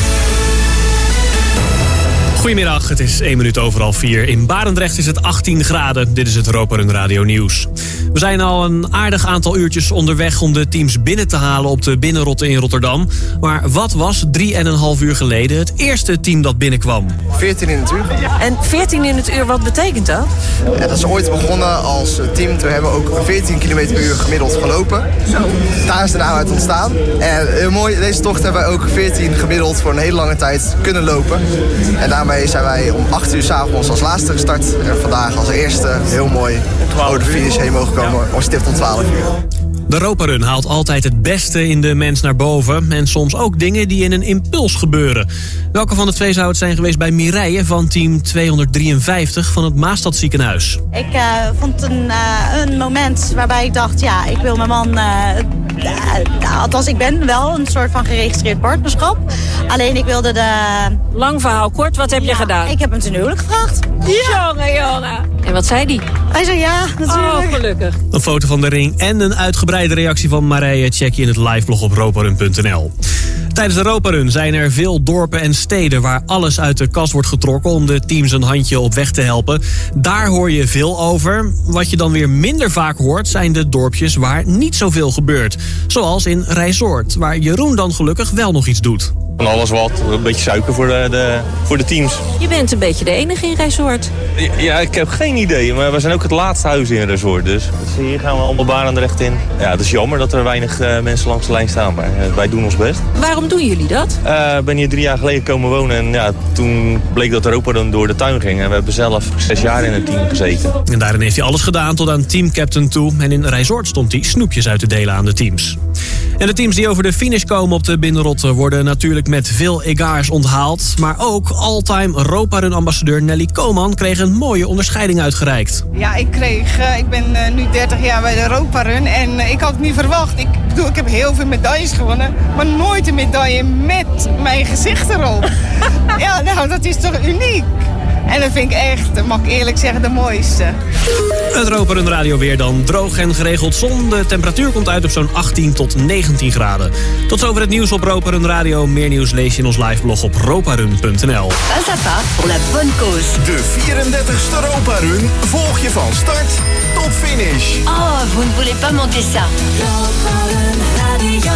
Goedemiddag, het is één minuut over half vier. In Barendrecht is het achttien graden. Dit is het Europa Run Radio Nieuws. We zijn al een aardig aantal uurtjes onderweg om de teams binnen te halen op de binnenrotte in Rotterdam. Maar wat was drie en een half uur geleden het eerste team dat binnenkwam? veertien in het uur. En veertien in het uur, wat betekent dat? Ja, dat is ooit begonnen als team. Toen hebben we ook veertien kilometer per uur gemiddeld gelopen. Daar is de naam uit ontstaan. En heel mooi, deze tocht hebben we ook veertien gemiddeld voor een hele lange tijd kunnen lopen. En daarmee zijn wij om acht uur 's avonds als laatste gestart. En vandaag als eerste heel mooi over de finish heen mogen komen om stipt om twaalf uur. De Europa Run haalt altijd het beste in de mens naar boven. En soms ook dingen die in een impuls gebeuren. Welke van de twee zou het zijn geweest bij Mireille van team tweehonderddrieënvijftig van het Maastadziekenhuis? Ik uh, vond een, uh, een moment waarbij ik dacht, ja, ik wil mijn man... Uh, uh, althans, ik ben wel een soort van geregistreerd partnerschap. Alleen ik wilde de... Lang verhaal kort, wat heb ja, je gedaan? Ik heb hem ten huwelijk gevraagd. Ja. Jongen, jongen. En wat zei die? Hij zei ja, natuurlijk. Oh, gelukkig. Een foto van de ring en een uitgebreide reactie van Marije check je in het liveblog op roparun punt n l. Tijdens de Europa Run zijn er veel dorpen en steden waar alles uit de kast wordt getrokken om de teams een handje op weg te helpen. Daar hoor je veel over. Wat je dan weer minder vaak hoort zijn de dorpjes waar niet zoveel gebeurt. Zoals in Rijsoord, waar Jeroen dan gelukkig wel nog iets doet. Van alles wat, een beetje suiker voor de, de, voor de teams. Je bent een beetje de enige in Rijsoord. Ja, ik heb geen idee, maar we zijn ook het laatste huis in Rijsoord. Dus hier gaan we allemaal Barendrecht in. Ja, het is jammer dat er weinig uh, mensen langs de lijn staan, maar uh, wij doen ons best. Waarom doen jullie dat? Uh, ik ben hier drie jaar geleden komen wonen en ja, toen bleek dat Europa dan door de tuin ging. En we hebben zelf zes jaar in het team gezeten. En daarin heeft hij alles gedaan tot aan teamcaptain toe. En in Rijsoord stond hij snoepjes uit te delen aan de teams. En de teams die over de finish komen op de binnenrotte worden natuurlijk met veel egaars onthaald. Maar ook all-time Europa Run ambassadeur Nelly Koman kreeg een mooie onderscheiding uitgereikt. Ja, ik kreeg, uh, ik ben uh, nu dertig jaar bij de Europa Run en uh, ik had het niet verwacht. Ik bedoel, ik heb heel veel medailles gewonnen, maar nooit een medaille met mijn gezicht erop. Ja, nou, dat is toch uniek. En dat vind ik echt, mag ik eerlijk zeggen, de mooiste. Het Europa Run Radio weer dan. Droog en geregeld zon. De temperatuur komt uit op zo'n achttien tot negentien graden. Tot zover het nieuws op Europa Run Radio. Meer nieuws lees je in ons liveblog op roparun punt n l. Pas à pas pour la bonne cause. De vierendertigste Europa Run volg je van start tot finish. Oh, vous ne voulez pas manquer ça. Europa Run Radio.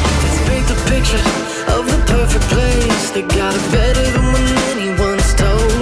They got it better than when anyone's told.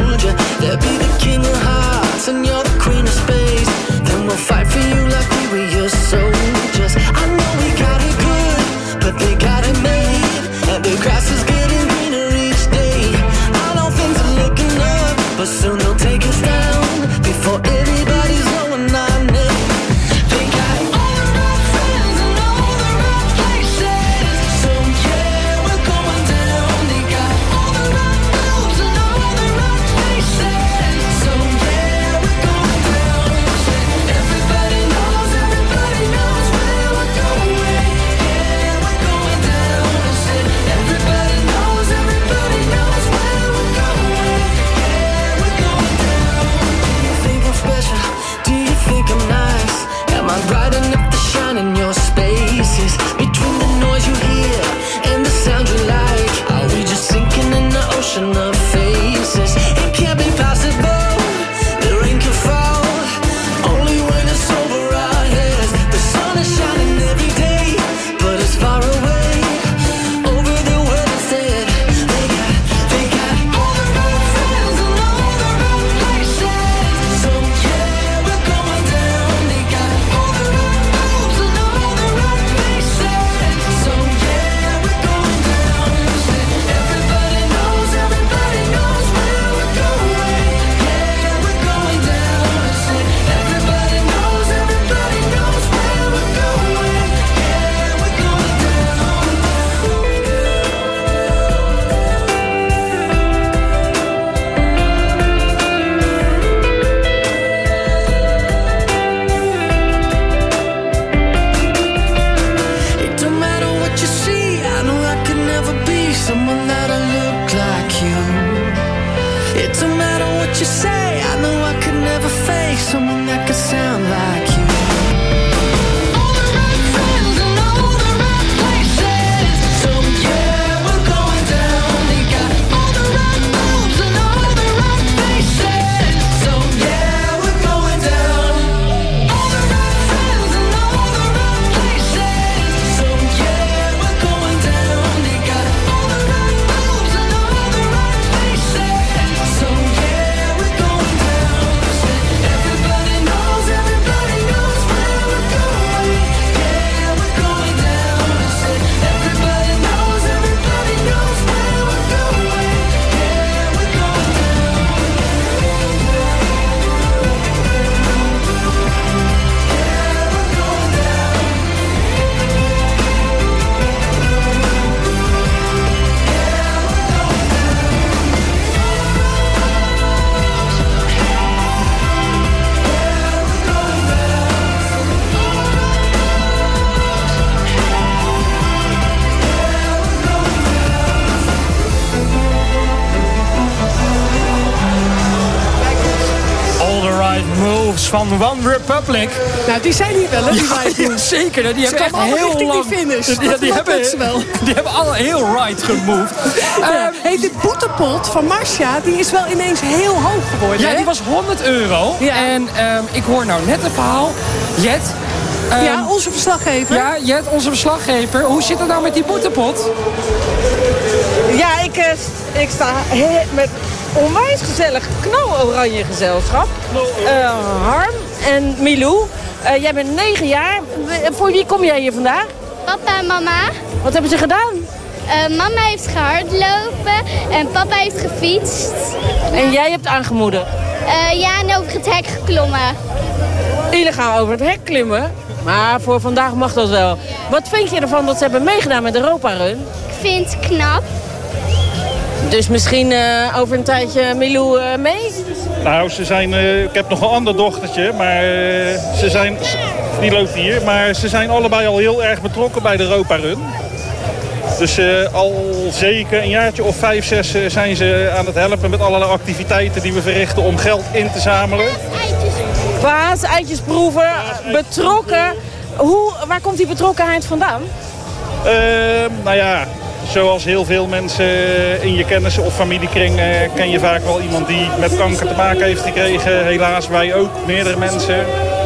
van One Republic. Nou, die zijn hier wel, hè, die ja, White Bulls. Zeker, hè, die Ze hebben echt komen heel richting lang... die finish. Die, die, Dat die, hebben, lukt ze wel. die hebben alle heel right gemoved. Ja. Hey, de boetepot van Marcia, die is wel ineens heel hoog geworden. Ja, hè? die was honderd euro. Ja. En um, ik hoor nou net een verhaal. Jet... Um, ja, onze verslaggever. Ja, Jet, onze verslaggever. Hoe zit het nou met die boetepot? Ja, ik, uh, ik sta he- met onwijs gezellig knaloranje gezelschap. Uh, Harm en Milou. Uh, jij bent negen jaar. Voor wie kom jij hier vandaag? Papa en mama. Wat hebben ze gedaan? Uh, mama heeft gehardlopen en papa heeft gefietst. En jij hebt aangemoedigd? Uh, ja, en over het hek geklommen. Illegaal over het hek klimmen? Maar voor vandaag mag dat wel. Wat vind je ervan dat ze hebben meegedaan met de Europa Run? Ik vind het knap. Dus misschien uh, over een tijdje Milou uh, mee? Nou, ze zijn, uh, ik heb nog een ander dochtertje, maar uh, ze zijn, die loopt hier. Maar ze zijn allebei al heel erg betrokken bij de Europa Run. Dus uh, al zeker een jaartje of vijf, zes uh, zijn ze aan het helpen met allerlei activiteiten die we verrichten om geld in te zamelen. Paas, eitjes proeven, betrokken. Hoe, waar komt die betrokkenheid vandaan? Uh, nou ja, zoals heel veel mensen in je kennis- of familiekring uh, ken je vaak wel iemand die met kanker te maken heeft gekregen. Helaas, wij ook, meerdere mensen.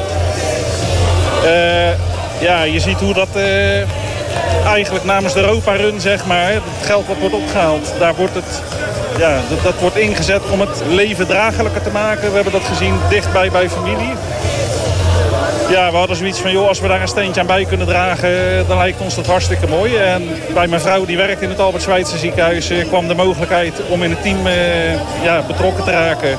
Uh, ja, je ziet hoe dat uh, eigenlijk namens de Europa Run, zeg maar, het geld wat wordt opgehaald, daar wordt het... Ja, dat, dat wordt ingezet om het leven draaglijker te maken. We hebben dat gezien dichtbij bij familie. Ja, we hadden zoiets van, joh, als we daar een steentje aan bij kunnen dragen, dan lijkt ons dat hartstikke mooi. En bij mijn vrouw, die werkt in het Albert Schweitzer ziekenhuis, kwam de mogelijkheid om in het team uh, ja, betrokken te raken.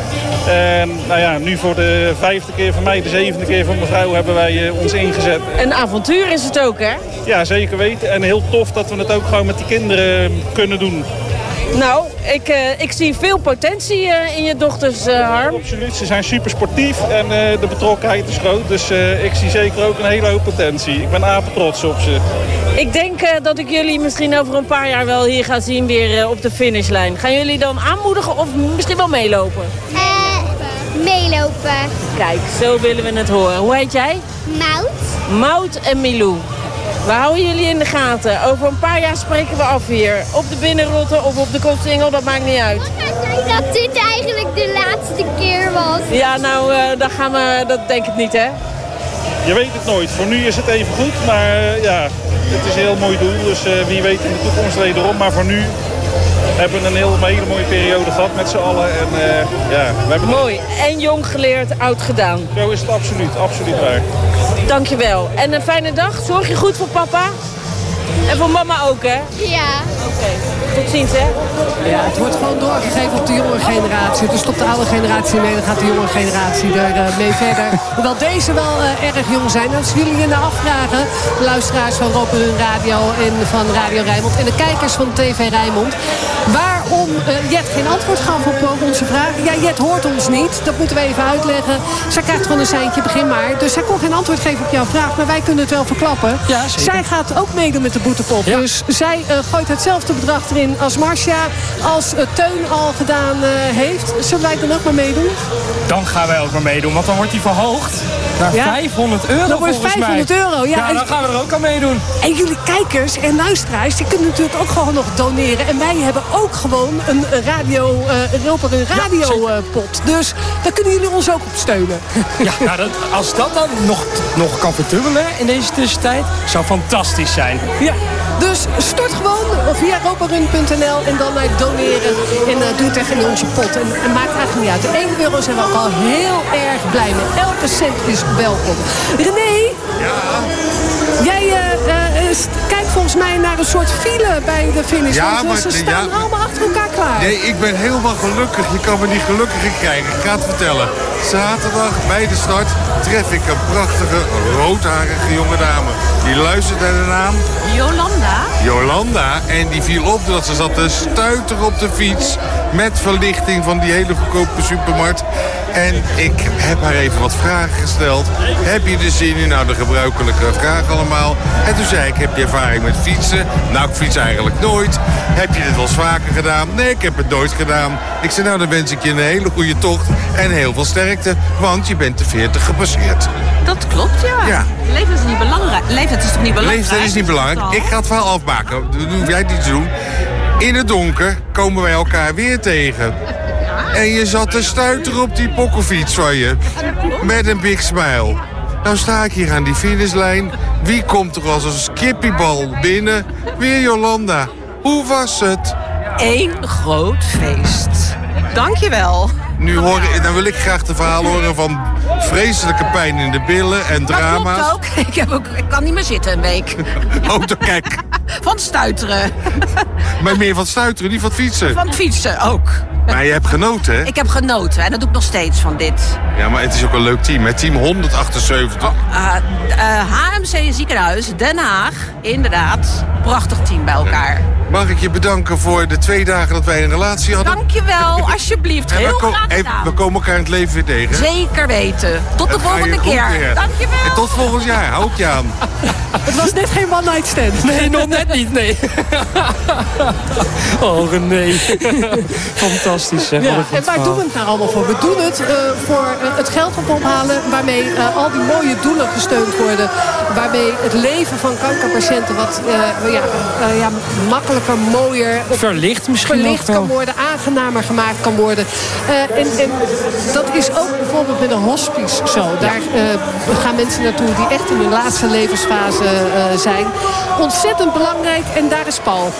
En nou ja, nu voor de vijfde keer van mij, de zevende keer van mijn vrouw hebben wij uh, ons ingezet. Een avontuur is het ook, hè? Ja, zeker weten. En heel tof dat we het ook gewoon met die kinderen kunnen doen. Nou, ik, uh, ik zie veel potentie uh, in je dochters, uh, Harm. Absoluut, ze zijn super sportief en uh, de betrokkenheid is groot. Dus uh, ik zie zeker ook een hele hoop potentie. Ik ben apen trots op ze. Ik denk uh, dat ik jullie misschien over een paar jaar wel hier ga zien weer uh, op de finishlijn. Gaan jullie dan aanmoedigen of misschien wel meelopen? Uh, meelopen. Kijk, zo willen we het horen. Hoe heet jij? Mout. Mout en Milou. We houden jullie in de gaten. Over een paar jaar spreken we af hier. Op de Binnenrotte of op de Kotsingel, dat maakt niet uit. Dat dit eigenlijk de laatste keer was. Ja, nou, uh, dan gaan we, dat denk ik niet, hè? Je weet het nooit. Voor nu is het even goed, maar uh, ja, het is een heel mooi doel. Dus uh, wie weet in de toekomst wederom. Maar voor nu hebben we een heel, hele mooie periode gehad met z'n allen. En, uh, ja, we hebben mooi. En jong geleerd, oud gedaan. Zo is het absoluut, absoluut waar. Dankjewel. En een fijne dag. Zorg je goed voor papa. En voor mama ook, hè? Ja. Oké. Okay. Tot ziens, hè? Ja, het wordt gewoon doorgegeven op de jonge generatie. Dus stopt de oude generatie mee, dan gaat de jonge generatie er uh, mee verder. Hoewel deze wel uh, erg jong zijn. En als jullie je nou afvragen, de luisteraars van Europa Run Radio en van Radio Rijnmond en de kijkers van T V Rijnmond, waarom uh, Jet geen antwoord gaf op uh, onze vraag. Ja, Jet hoort ons niet. Dat moeten we even uitleggen. Zij krijgt gewoon een seintje begin maar. Dus zij kon geen antwoord geven op jouw vraag. Maar wij kunnen het wel verklappen. Ja, zeker. Zij gaat ook meedoen met de boetepop. Ja. Dus zij uh, gooit hetzelfde bedrag erin als Marcia. Als uh, Teun al gedaan uh, heeft. Zullen wij dan ook maar meedoen? Dan gaan wij ook maar meedoen. Want dan wordt die verhoogd naar ja. vijfhonderd euro dan wordt volgens vijfhonderd mij. euro. Ja, ja, dan gaan we er ook aan meedoen. En jullie kijkers en luisteraars, die kunnen natuurlijk ook gewoon nog doneren. En wij hebben ook gewoon een radio, uh, Europa Run radio ja, uh, pot. Dus daar kunnen jullie ons ook op steunen. Ja, nou, dat, als dat dan nog, nog kan verdubbelen in deze tussentijd, zou fantastisch zijn. Ja, dus stort gewoon via europa run punt n l en dan naar doneren. En uh, doe het echt in onze pot. En, en maakt eigenlijk niet uit. De één euro zijn we ook al heel erg blij mee. Elke cent is welkom. René? Ja? Jij uh, uh, kijkt volgens mij naar een soort file bij de finish. Ja, want maar, ze staan ja, allemaal achter elkaar klaar. Nee, ik ben helemaal gelukkig. Je kan me niet gelukkiger krijgen. Ik ga het vertellen. Zaterdag bij de start tref ik een prachtige roodharige jonge dame. Die luistert naar de naam Jolanda. Jolanda. En die viel op dat ze zat te stuiteren op de fiets. Met verlichting van die hele goedkope supermarkt. En ik heb haar even wat vragen gesteld. Heb je er zin in? Nou, de gebruikelijke vraag allemaal. En toen zei ik, heb je ervaring met fietsen? Nou, ik fiets eigenlijk nooit. Heb je dit wel eens vaker gedaan? Nee, ik heb het nooit gedaan. Ik zei, nou, dan wens ik je een hele goede tocht. En heel veel sterkte, want je bent de veertig gepasseerd. Dat klopt, ja. Ja. Leeftijd is niet belangrijk. Leeftijd is toch niet belangrijk? Leeftijd is niet belangrijk. Ik ga het verhaal afmaken. Dat hoef jij niet te doen. In het donker komen wij elkaar weer tegen. En je zat te stuiteren op die pokkenfiets van je. Met een big smile. Nou sta ik hier aan die finishlijn. Wie komt er als een skippiebal binnen? Weer Jolanda. Hoe was het? Eén groot feest. Dankjewel. Nu hoor, dan wil ik graag de verhaal horen van vreselijke pijn in de billen en drama's. Dat klopt ook. Ik, heb ook. ik kan niet meer zitten een week. Oh, kijk. Van het stuiteren. Maar meer van het stuiteren, niet van het fietsen. Van het fietsen ook. Maar je hebt genoten, hè? Ik heb genoten en dat doe ik nog steeds van dit. Ja, maar het is ook een leuk team, hè? Team honderdachtenzeventig. Oh, uh, uh, H M C Ziekenhuis, Den Haag, inderdaad. Prachtig team bij elkaar. Mag ik je bedanken voor de twee dagen dat wij een relatie hadden? Dankjewel, alsjeblieft. Heel graag gedaan. We komen elkaar in het leven weer tegen. Zeker weten. Tot de dat volgende keer. Weer. Dankjewel. En tot volgend jaar. Houd je aan. Het was net geen one night stand. Nee, nog net niet, nee. Oh, René. Fantastisch, hè. Ja. En waar doen we het nou allemaal voor? We doen het uh, voor uh, het geld op ophalen, waarmee uh, al die mooie doelen gesteund worden. Waarmee het leven van kankerpatiënten wat uh, ja, uh, ja, makkelijker, mooier... Verlicht misschien Verlicht kan worden, aangenamer gemaakt kan worden. Uh, en, en dat is ook bijvoorbeeld met een hospice zo. Daar uh, gaan mensen naartoe die echt in hun laatste levensfase uh, zijn. Ontzettend belangrijk en daar is Paul.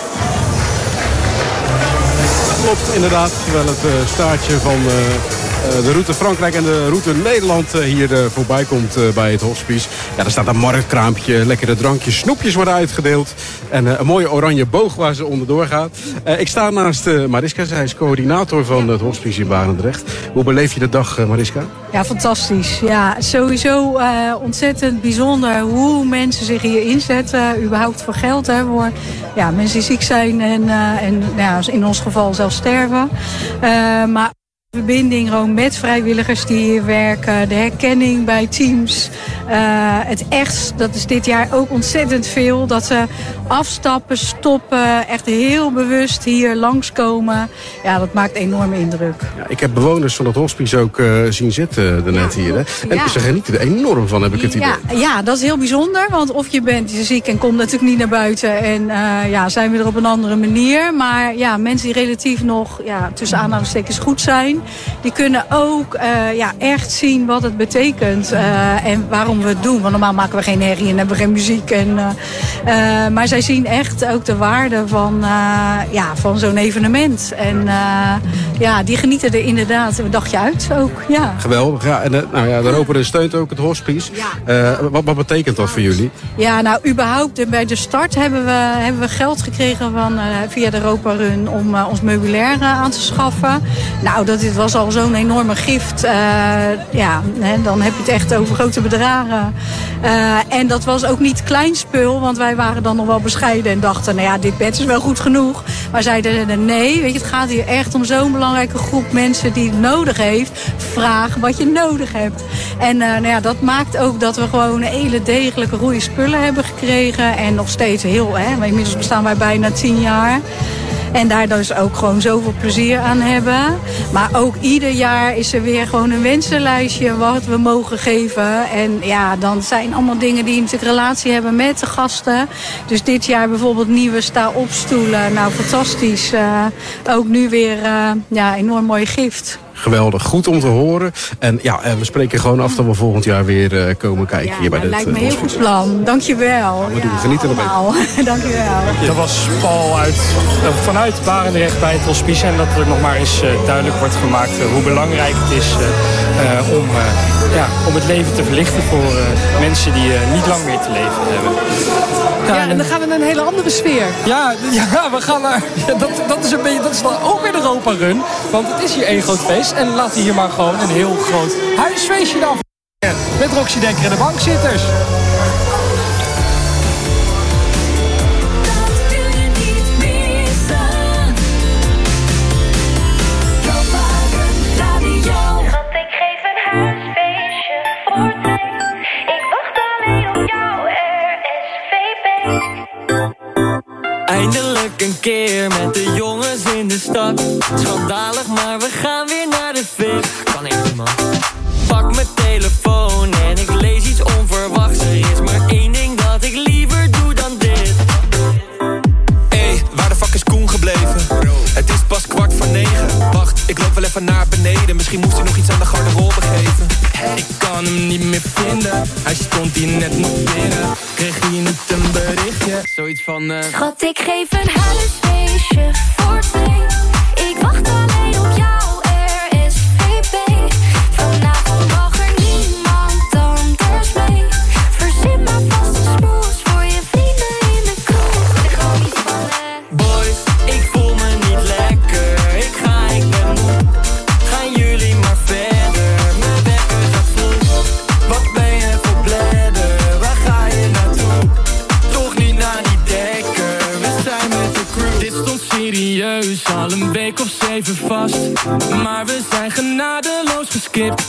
Klopt, inderdaad. Terwijl het uh, staartje van uh, uh, de route Frankrijk en de route Nederland uh, hier uh, voorbij komt uh, bij het hospice. Ja, er staat een marktkraampje, lekkere drankjes, snoepjes worden uitgedeeld. En uh, een mooie oranje boog waar ze onderdoor gaat. Uh, ik sta naast uh, Mariska, zij is coördinator van het hospice in Barendrecht. Hoe beleef je de dag, uh, Mariska? Ja, fantastisch. Ja, sowieso uh, ontzettend bijzonder hoe mensen zich hier inzetten. Überhaupt voor geld, hè, voor ja, mensen die ziek zijn en, uh, en ja, in ons geval zelfs sterven. Uh, maar verbinding gewoon met vrijwilligers die hier werken. De herkenning bij teams. Uh, het echt, dat is dit jaar ook ontzettend veel. Dat ze afstappen, stoppen. Echt heel bewust hier langskomen. Ja, dat maakt enorme indruk. Ja, ik heb bewoners van het hospice ook uh, zien zitten daarnet ja, hier. Hè? En ja. ze genieten er enorm van, heb ik het idee. Ja, ja, dat is heel bijzonder. Want of je bent ziek en komt natuurlijk niet naar buiten. En uh, ja, zijn we er op een andere manier. Maar ja, mensen die relatief nog ja, tussen aanhalingstekens goed zijn. Die kunnen ook uh, ja, echt zien wat het betekent. Uh, en waarom we het doen. Want normaal maken we geen herrie en hebben we geen muziek. En, uh, uh, maar zij zien echt ook de waarde van, uh, ja, van zo'n evenement. En uh, ja, die genieten er inderdaad een dagje uit ook. Ja. Geweldig. Ja, en uh, nou ja, de Roper steunt ook het hospice. Ja. Uh, wat, wat betekent dat voor jullie? Ja, nou überhaupt bij de start hebben we, hebben we geld gekregen van, uh, via de Europa Run om uh, ons meubilair uh, aan te schaffen. Nou, dat dit was al zo'n enorme gift. Uh, ja, hè, dan heb je het echt over grote bedragen. Uh, en dat was ook niet klein spul, want wij waren dan nog wel bescheiden en dachten, nou ja, dit bed is wel goed genoeg. Maar zeiden nee, weet je, het gaat hier echt om zo'n belangrijke groep mensen die het nodig heeft. Vraag wat je nodig hebt. En uh, nou ja, dat maakt ook dat we gewoon hele degelijke goede spullen hebben gekregen. En nog steeds heel, hè, maar inmiddels bestaan wij bijna tien jaar. En daar dus ook gewoon zoveel plezier aan hebben. Maar ook ieder jaar is er weer gewoon een wensenlijstje wat we mogen geven. En ja, dan zijn allemaal dingen die natuurlijk relatie hebben met de gasten. Dus dit jaar bijvoorbeeld nieuwe sta-op-stoelen. Nou, fantastisch. Uh, ook nu weer uh, ja, enorm mooie gift. Geweldig, goed om te horen. En ja, we spreken gewoon af dat we volgend jaar weer uh, komen kijken ja, hier bij dit. Dat lijkt me een heel goed plan. Dankjewel. Ja, we doen, genieten allemaal. Dankjewel. Dat was Paul uit, uh, vanuit Barendrecht bij het hospice. En dat er nog maar eens uh, duidelijk wordt gemaakt uh, hoe belangrijk het is uh, uh, om, uh, ja, om het leven te verlichten voor uh, mensen die uh, niet lang meer te leven hebben. Ja, ja, en dan gaan we naar een hele andere sfeer. Ja, ja we gaan naar... Ja, dat, dat, is een beetje, dat is dan ook weer de Europa Run. Want het is hier één groot feest. En laten we hier maar gewoon een heel groot huisfeestje dan. Met Roxy Dekker en de bankzitters. Eindelijk een keer met de jongens in de stad. Schandalig, maar we gaan weer naar de fik. Kan echt niet, man. Pak mijn telefoon en ik lees iets onverwachts. Er is maar één ding dat ik liever doe dan dit. Hey, waar de fuck is Koen gebleven? Het is pas kwart voor negen. Wacht, ik loop wel even naar beneden. Misschien moest hij nog iets aan de garderobe geven. Ik kan hem niet meer vinden. Hij stond hier net nog binnen. Kreeg hij niet een berichtje? Zoiets van... Uh... Schat, ik geef een huisfeestje voor twee. Ik wacht alleen op jou, R S V P. Vanavond mag er niemand anders mee. Verzin maar vast een smoes voor je vrienden in de kroeg. Zeg gewoon iets van... Uh... Boys, ik voel me niet lekker. Ik ga, ik ben moe. Gaan jullie maar verder. Mijn wekker gaat vroeg. Wat ben je voor bladder? Waar ga je naartoe? Toch niet naar die dekker. We zijn met de crew. Dit stond serieus al een week of zeven vast. Maar we zijn genadeloos geskipt.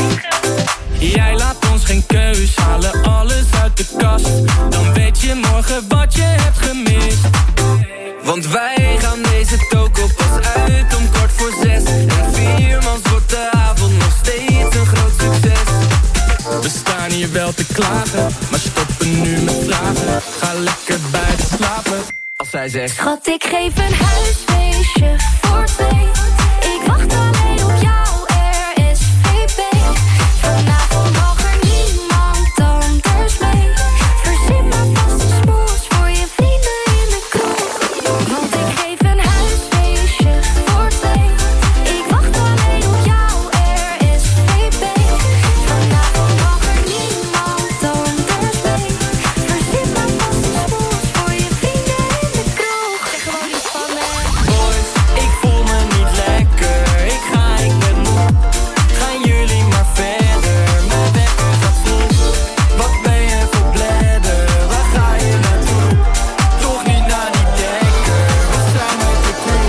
Jij laat ons geen keus, halen alles uit de kast. Dan weet je morgen wat je hebt gemist. Want wij gaan deze toko pas uit om kwart voor zes. En viermans wordt de avond nog steeds een groot succes. We staan hier wel te klagen, maar stoppen nu met vragen. Ga lekker bij de slapen, als zij zegt... Schat, ik geef een huisfeestje voor twee. Ik wacht alleen op jou, R S V P. Vanavond mag er niemand anders mee. Verzin maar vast een smoes voor je vrienden in de kroeg. Want ik geef een huisfeestje voor twee. Ik wacht alleen op jou, R S V P. Vanavond mag er niemand anders mee. Verzin maar vast een smoes voor je vrienden in de kroeg. Zeg gewoon iets van me. Boys, ik voel me niet lekker. Ik ga, ik ben moe. Gaan jullie maar verder. Mijn wekker gaat vroeg. Wat ben je voor bladder? Waar ga je naartoe? Toch niet naar die dekker. We zijn met de crew.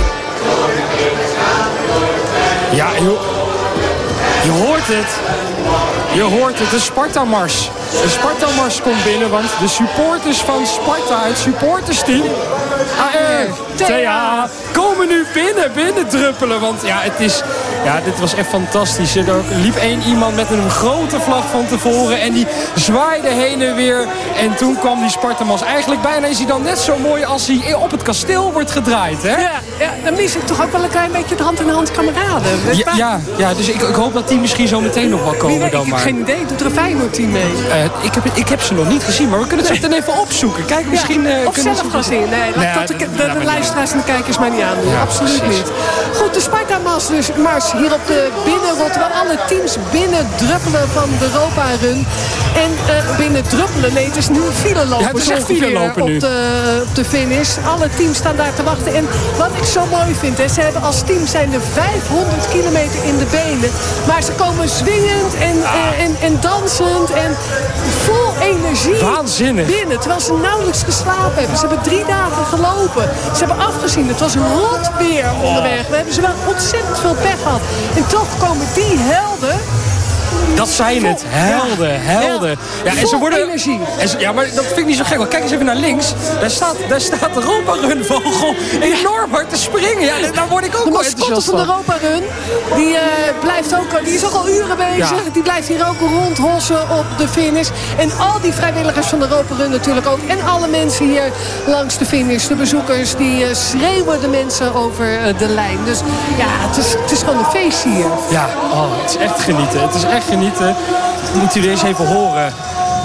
Ja, joh. Je hoort het. Je hoort het, de Sparta-mars. De Sparta-mars komt binnen, want de supporters van Sparta, het supportersteam... A R T A komen nu binnen, binnen druppelen. Want ja, het is, ja, dit was echt fantastisch. Er liep één iemand met een grote vlag van tevoren en die zwaaide heen en weer. En toen kwam die Sparta-mars. Eigenlijk bijna is hij dan net zo mooi als hij op het kasteel wordt gedraaid, hè? Ja, ja, dan mis ik toch ook wel een klein beetje de hand-in-hand kameraden. Ja, ja, ja, dus ik, ik hoop dat die misschien zo meteen nog wel komen. Weet, dan ik maar. heb geen idee, doet er een Feyenoord-team mee? Uh, ik, heb, ik heb ze nog niet gezien, maar we kunnen het zo meteen even opzoeken. Kijk, misschien... Uh, of zelf gaan zien. Nee, laat nee, dat de, de, de, de luisteraars en de kijkers mij niet aan doen. Ja, absoluut precies. Niet. Goed, de Sparta-mars dus, mars hier op de binnenrot. Waar alle teams binnen druppelen van de Europa-run. En uh, binnen druppelen, nee, het is nu een file lopen. Ja, het is echt file lopen nu. Op de, op de finish. Alle teams staan daar te wachten. En wat ik zo mooi vind, hè, ze hebben als team zijn er vijfhonderd kilometer in de benen. Maar ze komen zwingend en, ah. uh, en, en dansend en vol energie. Waanzinnig. Binnen, terwijl ze nauwelijks geslapen hebben. Ze hebben drie dagen gelopen. Ze hebben afgezien. Het was rot weer onderweg. We hebben ze wel ontzettend veel pech gehad. En toch komen die helden... Dat zijn het. Helden, ja, helden. Ja, en ze worden, energie. En ze, ja, maar dat vind ik niet zo gek. Want kijk eens even naar links. Daar staat, daar staat de Europa-run-vogel enorm hard te springen. Ja, daar word ik ook wel enthousiast van. De mascotte van de Europa-run, die, uh, blijft ook, die is ook al uren bezig. Ja. Die blijft hier ook rondhossen op de finish. En al die vrijwilligers van de Europa-run natuurlijk ook. En alle mensen hier langs de finish, de bezoekers, die uh, schreeuwen de mensen over uh, de lijn. Dus ja, het is, het is gewoon een feest hier. Ja, oh, het is echt genieten. Het is echt genieten. Moet u eens even horen.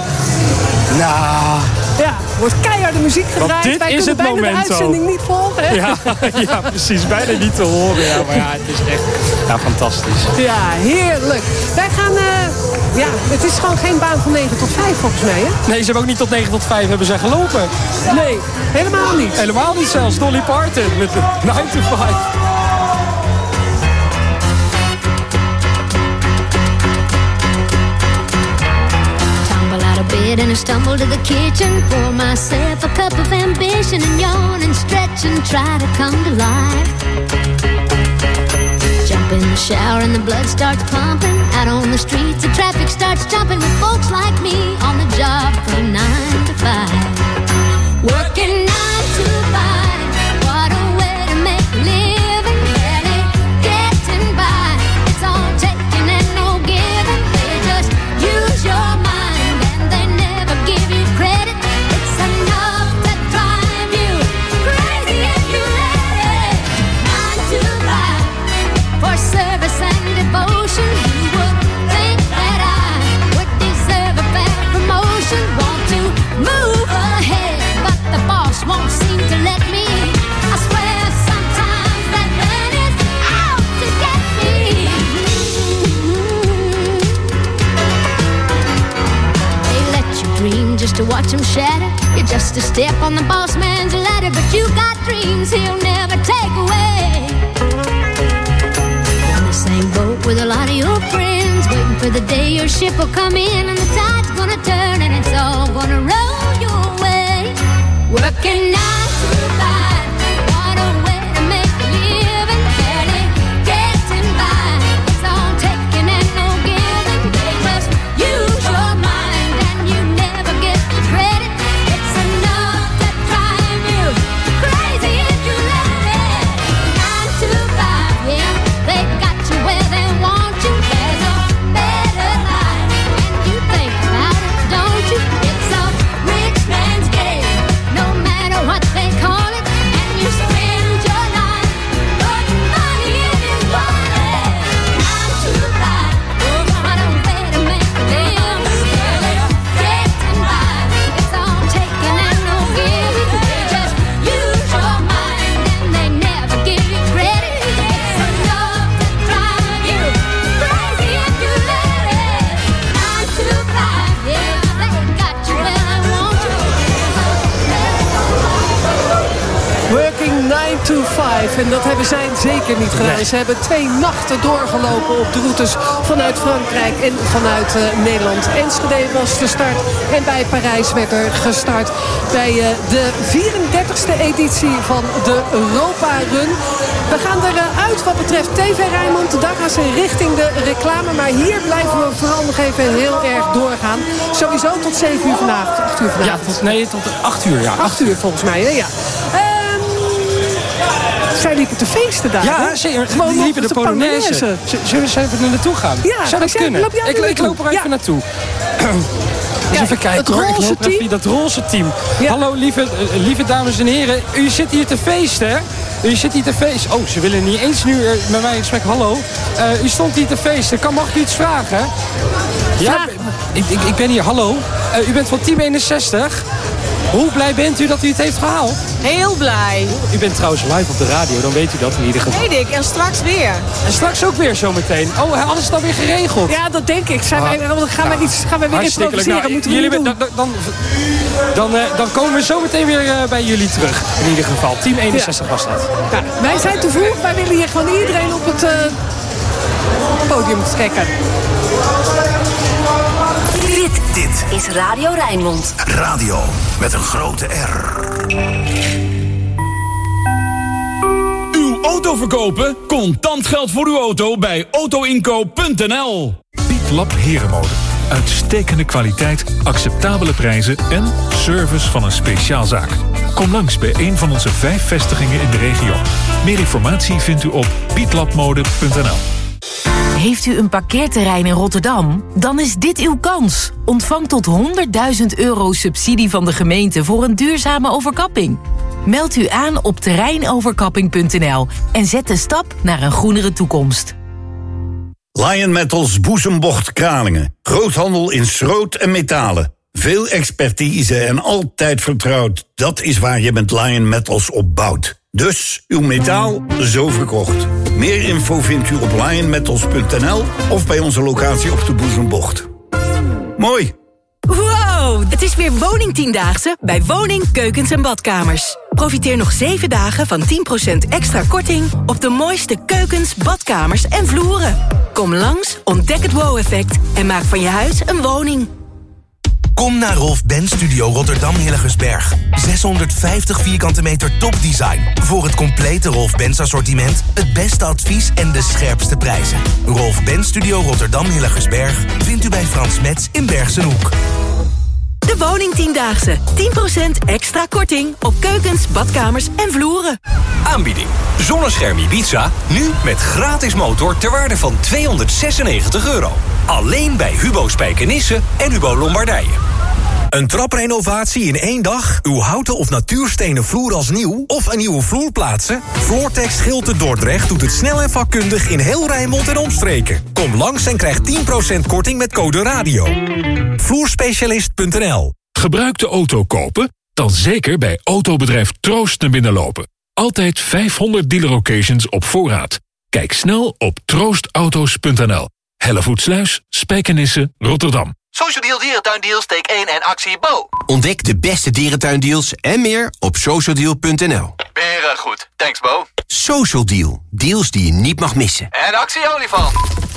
Nou... Ja, er wordt keiharde muziek gedraaid. Dit Wij is kunnen het bijna momento. de uitzending niet volgen. Hè? Ja, ja, precies. Bijna niet te horen. Ja, maar ja, het is echt ja, fantastisch. Ja, heerlijk. Wij gaan... Uh, ja, het is gewoon geen baan van negen tot vijf volgens mij, hè? Nee, ze hebben ook niet tot negen tot vijf hebben ze gelopen. Nee, helemaal niet. Helemaal niet zelfs. Dolly Parton met de nine to five. Bed and I stumble to the kitchen, pour myself a cup of ambition and yawn and stretch and try to come to life. Jump Jump in the shower and the blood starts pumping. Out on the streets, the traffic starts jumping with folks like me on the job from nine to five. Working nine to five, what a way to make a living. Barely getting by, it's all taking and no giving. They just use your mind and they never give you credit. It's enough to drive you crazy if you let it. Nine to five, for service and devotion. You would think that I would deserve a better promotion. Want to move ahead, but the boss won't seem to let me. I swear sometimes that man is out to get me. They let you dream just to watch him shatter. You're just a step on the boss man's ladder, but you got dreams he'll never take away. On the same boat with a lot of your friends, waiting for the day your ship will come in and the tide's gonna turn and it's all gonna roll your way. Working nine to five, what a way to make a living. Barely getting by, it's all taking and no giving. They just use your mind and you never get the credit. It's enough to drive you crazy if you let it. Nine to five, yeah, they got you where they want you. There's a better life, and you think about it, don't you? It's a rich man's game, no matter what they call it. And you spend your life putting money in his wallet. Nine to five, what a way to make a living. Barely getting by, it's all taking and no giving. They just use your mind and they never give you credit. It's enough to drive you crazy if you let it. Nine to five, yeah, they got you where they want you. Working nine to five. En dat hebben zij zeker niet gedaan. Ze hebben twee nachten doorgelopen op de routes vanuit Frankrijk en vanuit uh, Nederland. Enschede was de start en bij Parijs werd er gestart bij uh, de vierendertigste editie van de Europa Run. We gaan eruit wat betreft T V Rijnmond. Daar gaan ze richting de reclame. Maar hier blijven we vooral nog even heel erg doorgaan. Sowieso tot zeven uur vanavond, acht uur vanavond. Ja, tot, nee, tot acht uur. Ja, acht uur volgens mij, hè? Ja. Zij liepen te feesten daar. Ja, hè? zeker. Gewoon Die liepen de Polonaise. Polonaise. Z- Zullen we eens even er naartoe gaan? Ja, zou dat jij- kunnen? loop jij er ik, ik naartoe? loop er even Ja. naartoe. Eens even kijken het hoor. Ik roze loop even team? dat roze team. Hallo lieve, uh, lieve dames en heren. U zit hier te feesten, hè? U zit hier te feesten. Oh, ze willen niet eens nu uh, met mij in gesprek. Hallo. Uh, u stond hier te feesten. Kan, mag ik u iets vragen? Ja, ik, ik, ik ben hier. Hallo. Uh, u bent van Team eenenzestig. Hoe blij bent u dat u het heeft gehaald? Heel blij. U bent trouwens live op de radio, dan weet u dat in ieder geval. Weet ik, en straks weer. En straks ook weer zometeen. Oh, alles is dan weer geregeld? Ja, dat denk ik. Zijn Ah, wij, dan gaan, nou, wij iets, gaan wij weer hartstikke leuk. improviseren. Nou, Moeten we jullie niet ben- doen. dan, dan, dan, uh, dan komen we zo meteen weer uh, bij jullie terug. In ieder geval. Team eenenzestig was dat. Ja, wij zijn te vroeg. Wij willen hier gewoon iedereen op het uh, podium trekken. Dit, dit is Radio Rijnmond. Radio met een grote R. Uw auto verkopen? Contant geld voor uw auto bij autoinkoop punt n l. Piet Lab Herenmode. Uitstekende kwaliteit, acceptabele prijzen en service van een speciaalzaak. Kom langs bij een van onze vijf vestigingen in de regio. Meer informatie vindt u op pietlabmode punt n l. Heeft u een parkeerterrein in Rotterdam? Dan is dit uw kans. Ontvang tot honderdduizend euro subsidie van de gemeente voor een duurzame overkapping. Meld u aan op terreinoverkapping punt n l en zet de stap naar een groenere toekomst. Lion Metals Boezembocht Kralingen. Groothandel in schroot en metalen. Veel expertise en altijd vertrouwd. Dat is waar je met Lion Metals op bouwt. Dus uw metaal zo verkocht. Meer info vindt u op lion metals punt n l of bij onze locatie op de Boezembocht. Mooi! Wow, het is weer Woningtiendaagse bij Woning Keukens en Badkamers. Profiteer nog zeven dagen van tien procent extra korting op de mooiste keukens, badkamers en vloeren. Kom langs, ontdek het wow-effect en maak van je huis een woning. Kom naar Rolf Benz Studio Rotterdam Hillegersberg. zeshonderdvijftig vierkante meter topdesign. Voor het complete Rolf Benz assortiment, het beste advies en de scherpste prijzen. Rolf Benz Studio Rotterdam Hillegersberg vindt u bij Frans Metz in Bergsenhoek. De woningtiendaagse. tien procent extra korting op keukens, badkamers en vloeren. Aanbieding. Zonnescherm Ibiza, nu met gratis motor ter waarde van tweehonderdzesennegentig euro. Alleen bij Hubo Spijkenisse en Hubo Lombardije. Een traprenovatie in één dag? Uw houten of natuurstenen vloer als nieuw? Of een nieuwe vloer plaatsen? Floortex Schilte Dordrecht doet het snel en vakkundig in heel Rijnmond en omstreken. Kom langs en krijg tien procent korting met code radio. Vloerspecialist punt n l. Gebruikte auto kopen? Dan zeker bij autobedrijf Troost naar binnen lopen. Altijd vijfhonderd dealer occasions op voorraad. Kijk snel op troostauto's punt n l. Hellevoetsluis, Spijkenisse, Rotterdam. Social Deal Dierentuindeals, steek één en actie Bo. Ontdek de beste dierentuindeals en meer op social deal punt n l. Weer goed. Thanks, Bo. Social Deal. Deals die je niet mag missen. En actie Olifant.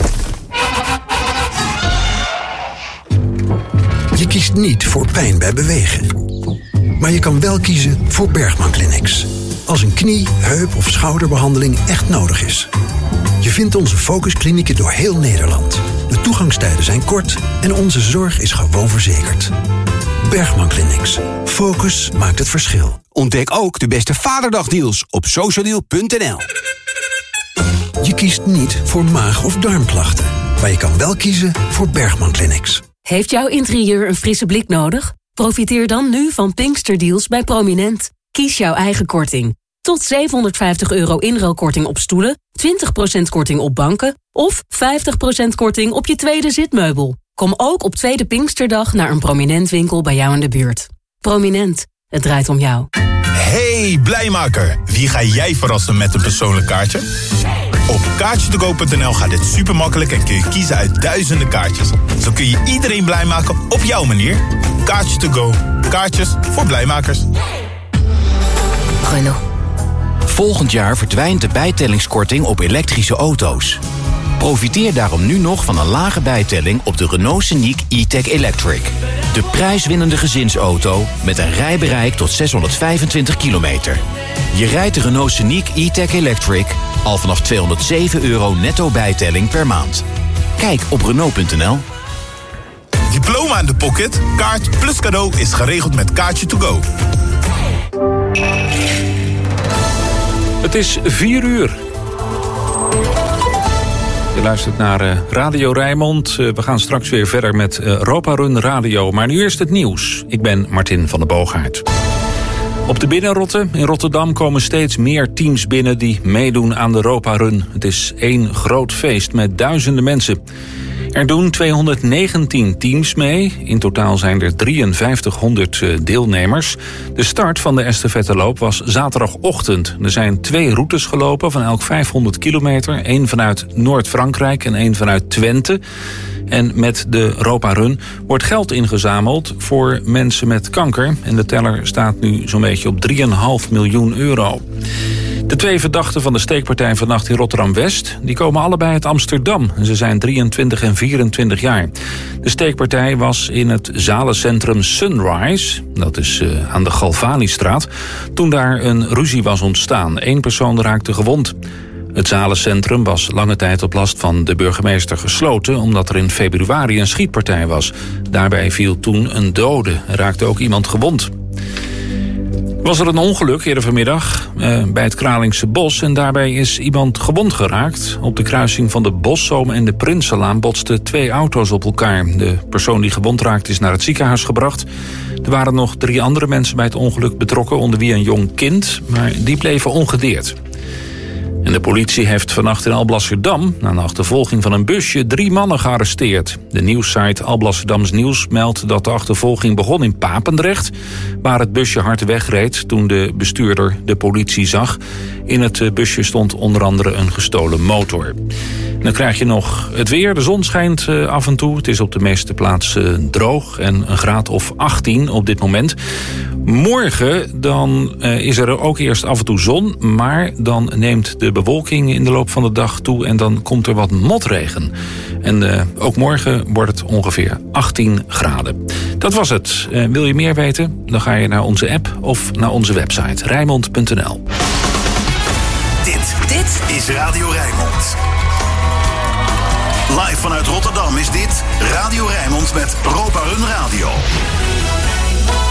Je kiest niet voor pijn bij bewegen. Maar je kan wel kiezen voor Bergman Clinics. Als een knie, heup of schouderbehandeling echt nodig is. Je vindt onze focusklinieken door heel Nederland. De toegangstijden zijn kort en onze zorg is gewoon verzekerd. Bergman Clinics. Focus maakt het verschil. Ontdek ook de beste vaderdagdeals op social deal punt n l. Je kiest niet voor maag- of darmklachten. Maar je kan wel kiezen voor Bergman Clinics. Heeft jouw interieur een frisse blik nodig? Profiteer dan nu van Pinksterdeals bij Prominent. Kies jouw eigen korting. Tot zevenhonderdvijftig euro inruilkorting op stoelen, twintig procent korting op banken of vijftig procent korting op je tweede zitmeubel. Kom ook op tweede Pinksterdag naar een Prominent winkel bij jou in de buurt. Prominent, het draait om jou. Hey Blijmaker, wie ga jij verrassen met een persoonlijk kaartje? Op kaartje to go punt n l gaat dit super makkelijk en kun je kiezen uit duizenden kaartjes. Zo kun je iedereen blij maken op jouw manier. Kaartje to go, kaartjes voor blijmakers. Renault. Volgend jaar verdwijnt de bijtellingskorting op elektrische auto's. Profiteer daarom nu nog van een lage bijtelling op de Renault Scenic E-Tech Electric. De prijswinnende gezinsauto met een rijbereik tot zeshonderdvijfentwintig kilometer. Je rijdt de Renault Scenic E-Tech Electric al vanaf tweehonderdzeven euro netto bijtelling per maand. Kijk op Renault punt n l. Diploma in de pocket, kaart plus cadeau is geregeld met Kaartje to go. Het is vier uur. Je luistert naar uh, Radio Rijnmond. Uh, we gaan straks weer verder met uh, Europa Run Radio. Maar nu eerst het nieuws. Ik ben Martin van der Boogaard. Op de Binnenrotte in Rotterdam komen steeds meer teams binnen die meedoen aan de Europa Run. Het is één groot feest met duizenden mensen. Er doen tweehonderdnegentien teams mee. In totaal zijn er drieënvijftighonderd deelnemers. De start van de estafetteloop was zaterdagochtend. Er zijn twee routes gelopen van elk vijfhonderd kilometer. Eén vanuit Noord-Frankrijk en één vanuit Twente. En met de Europa Run wordt geld ingezameld voor mensen met kanker. En de teller staat nu zo'n beetje op drie komma vijf miljoen euro. De twee verdachten van de steekpartij vannacht in Rotterdam-West... die komen allebei uit Amsterdam. Ze zijn drieëntwintig en vierentwintig jaar. De steekpartij was in het zalencentrum Sunrise. Dat is uh, aan de Galvanistraat. Toen daar een ruzie was ontstaan. Eén persoon raakte gewond. Het zalencentrum was lange tijd op last van de burgemeester gesloten... omdat er in februari een schietpartij was. Daarbij viel toen een dode. Er raakte ook iemand gewond. Was er een ongeluk eerder vanmiddag eh, bij het Kralingse Bos... en daarbij is iemand gewond geraakt. Op de kruising van de Boszoom en de Prinsenlaan botsten twee auto's op elkaar. De persoon die gewond raakte is naar het ziekenhuis gebracht. Er waren nog drie andere mensen bij het ongeluk betrokken... onder wie een jong kind, maar die bleven ongedeerd. En de politie heeft vannacht in Alblasserdam... na een achtervolging van een busje drie mannen gearresteerd. De nieuwssite Alblasserdams Nieuws meldt dat de achtervolging begon in Papendrecht... waar het busje hard wegreed toen de bestuurder de politie zag. In het busje stond onder andere een gestolen motor. En dan krijg je nog het weer. De zon schijnt af en toe. Het is op de meeste plaatsen droog en een graad of achttien op dit moment. Morgen dan is er ook eerst af en toe zon... maar dan neemt de bewolking in de loop van de dag toe... en dan komt er wat motregen. En uh, ook morgen wordt het ongeveer achttien graden. Dat was het. Uh, wil je meer weten? Dan ga je naar onze app of naar onze website rijnmond punt n l. Dit, dit is Radio Rijnmond. Live vanuit Rotterdam is dit Radio Rijnmond met Europa Run Radio.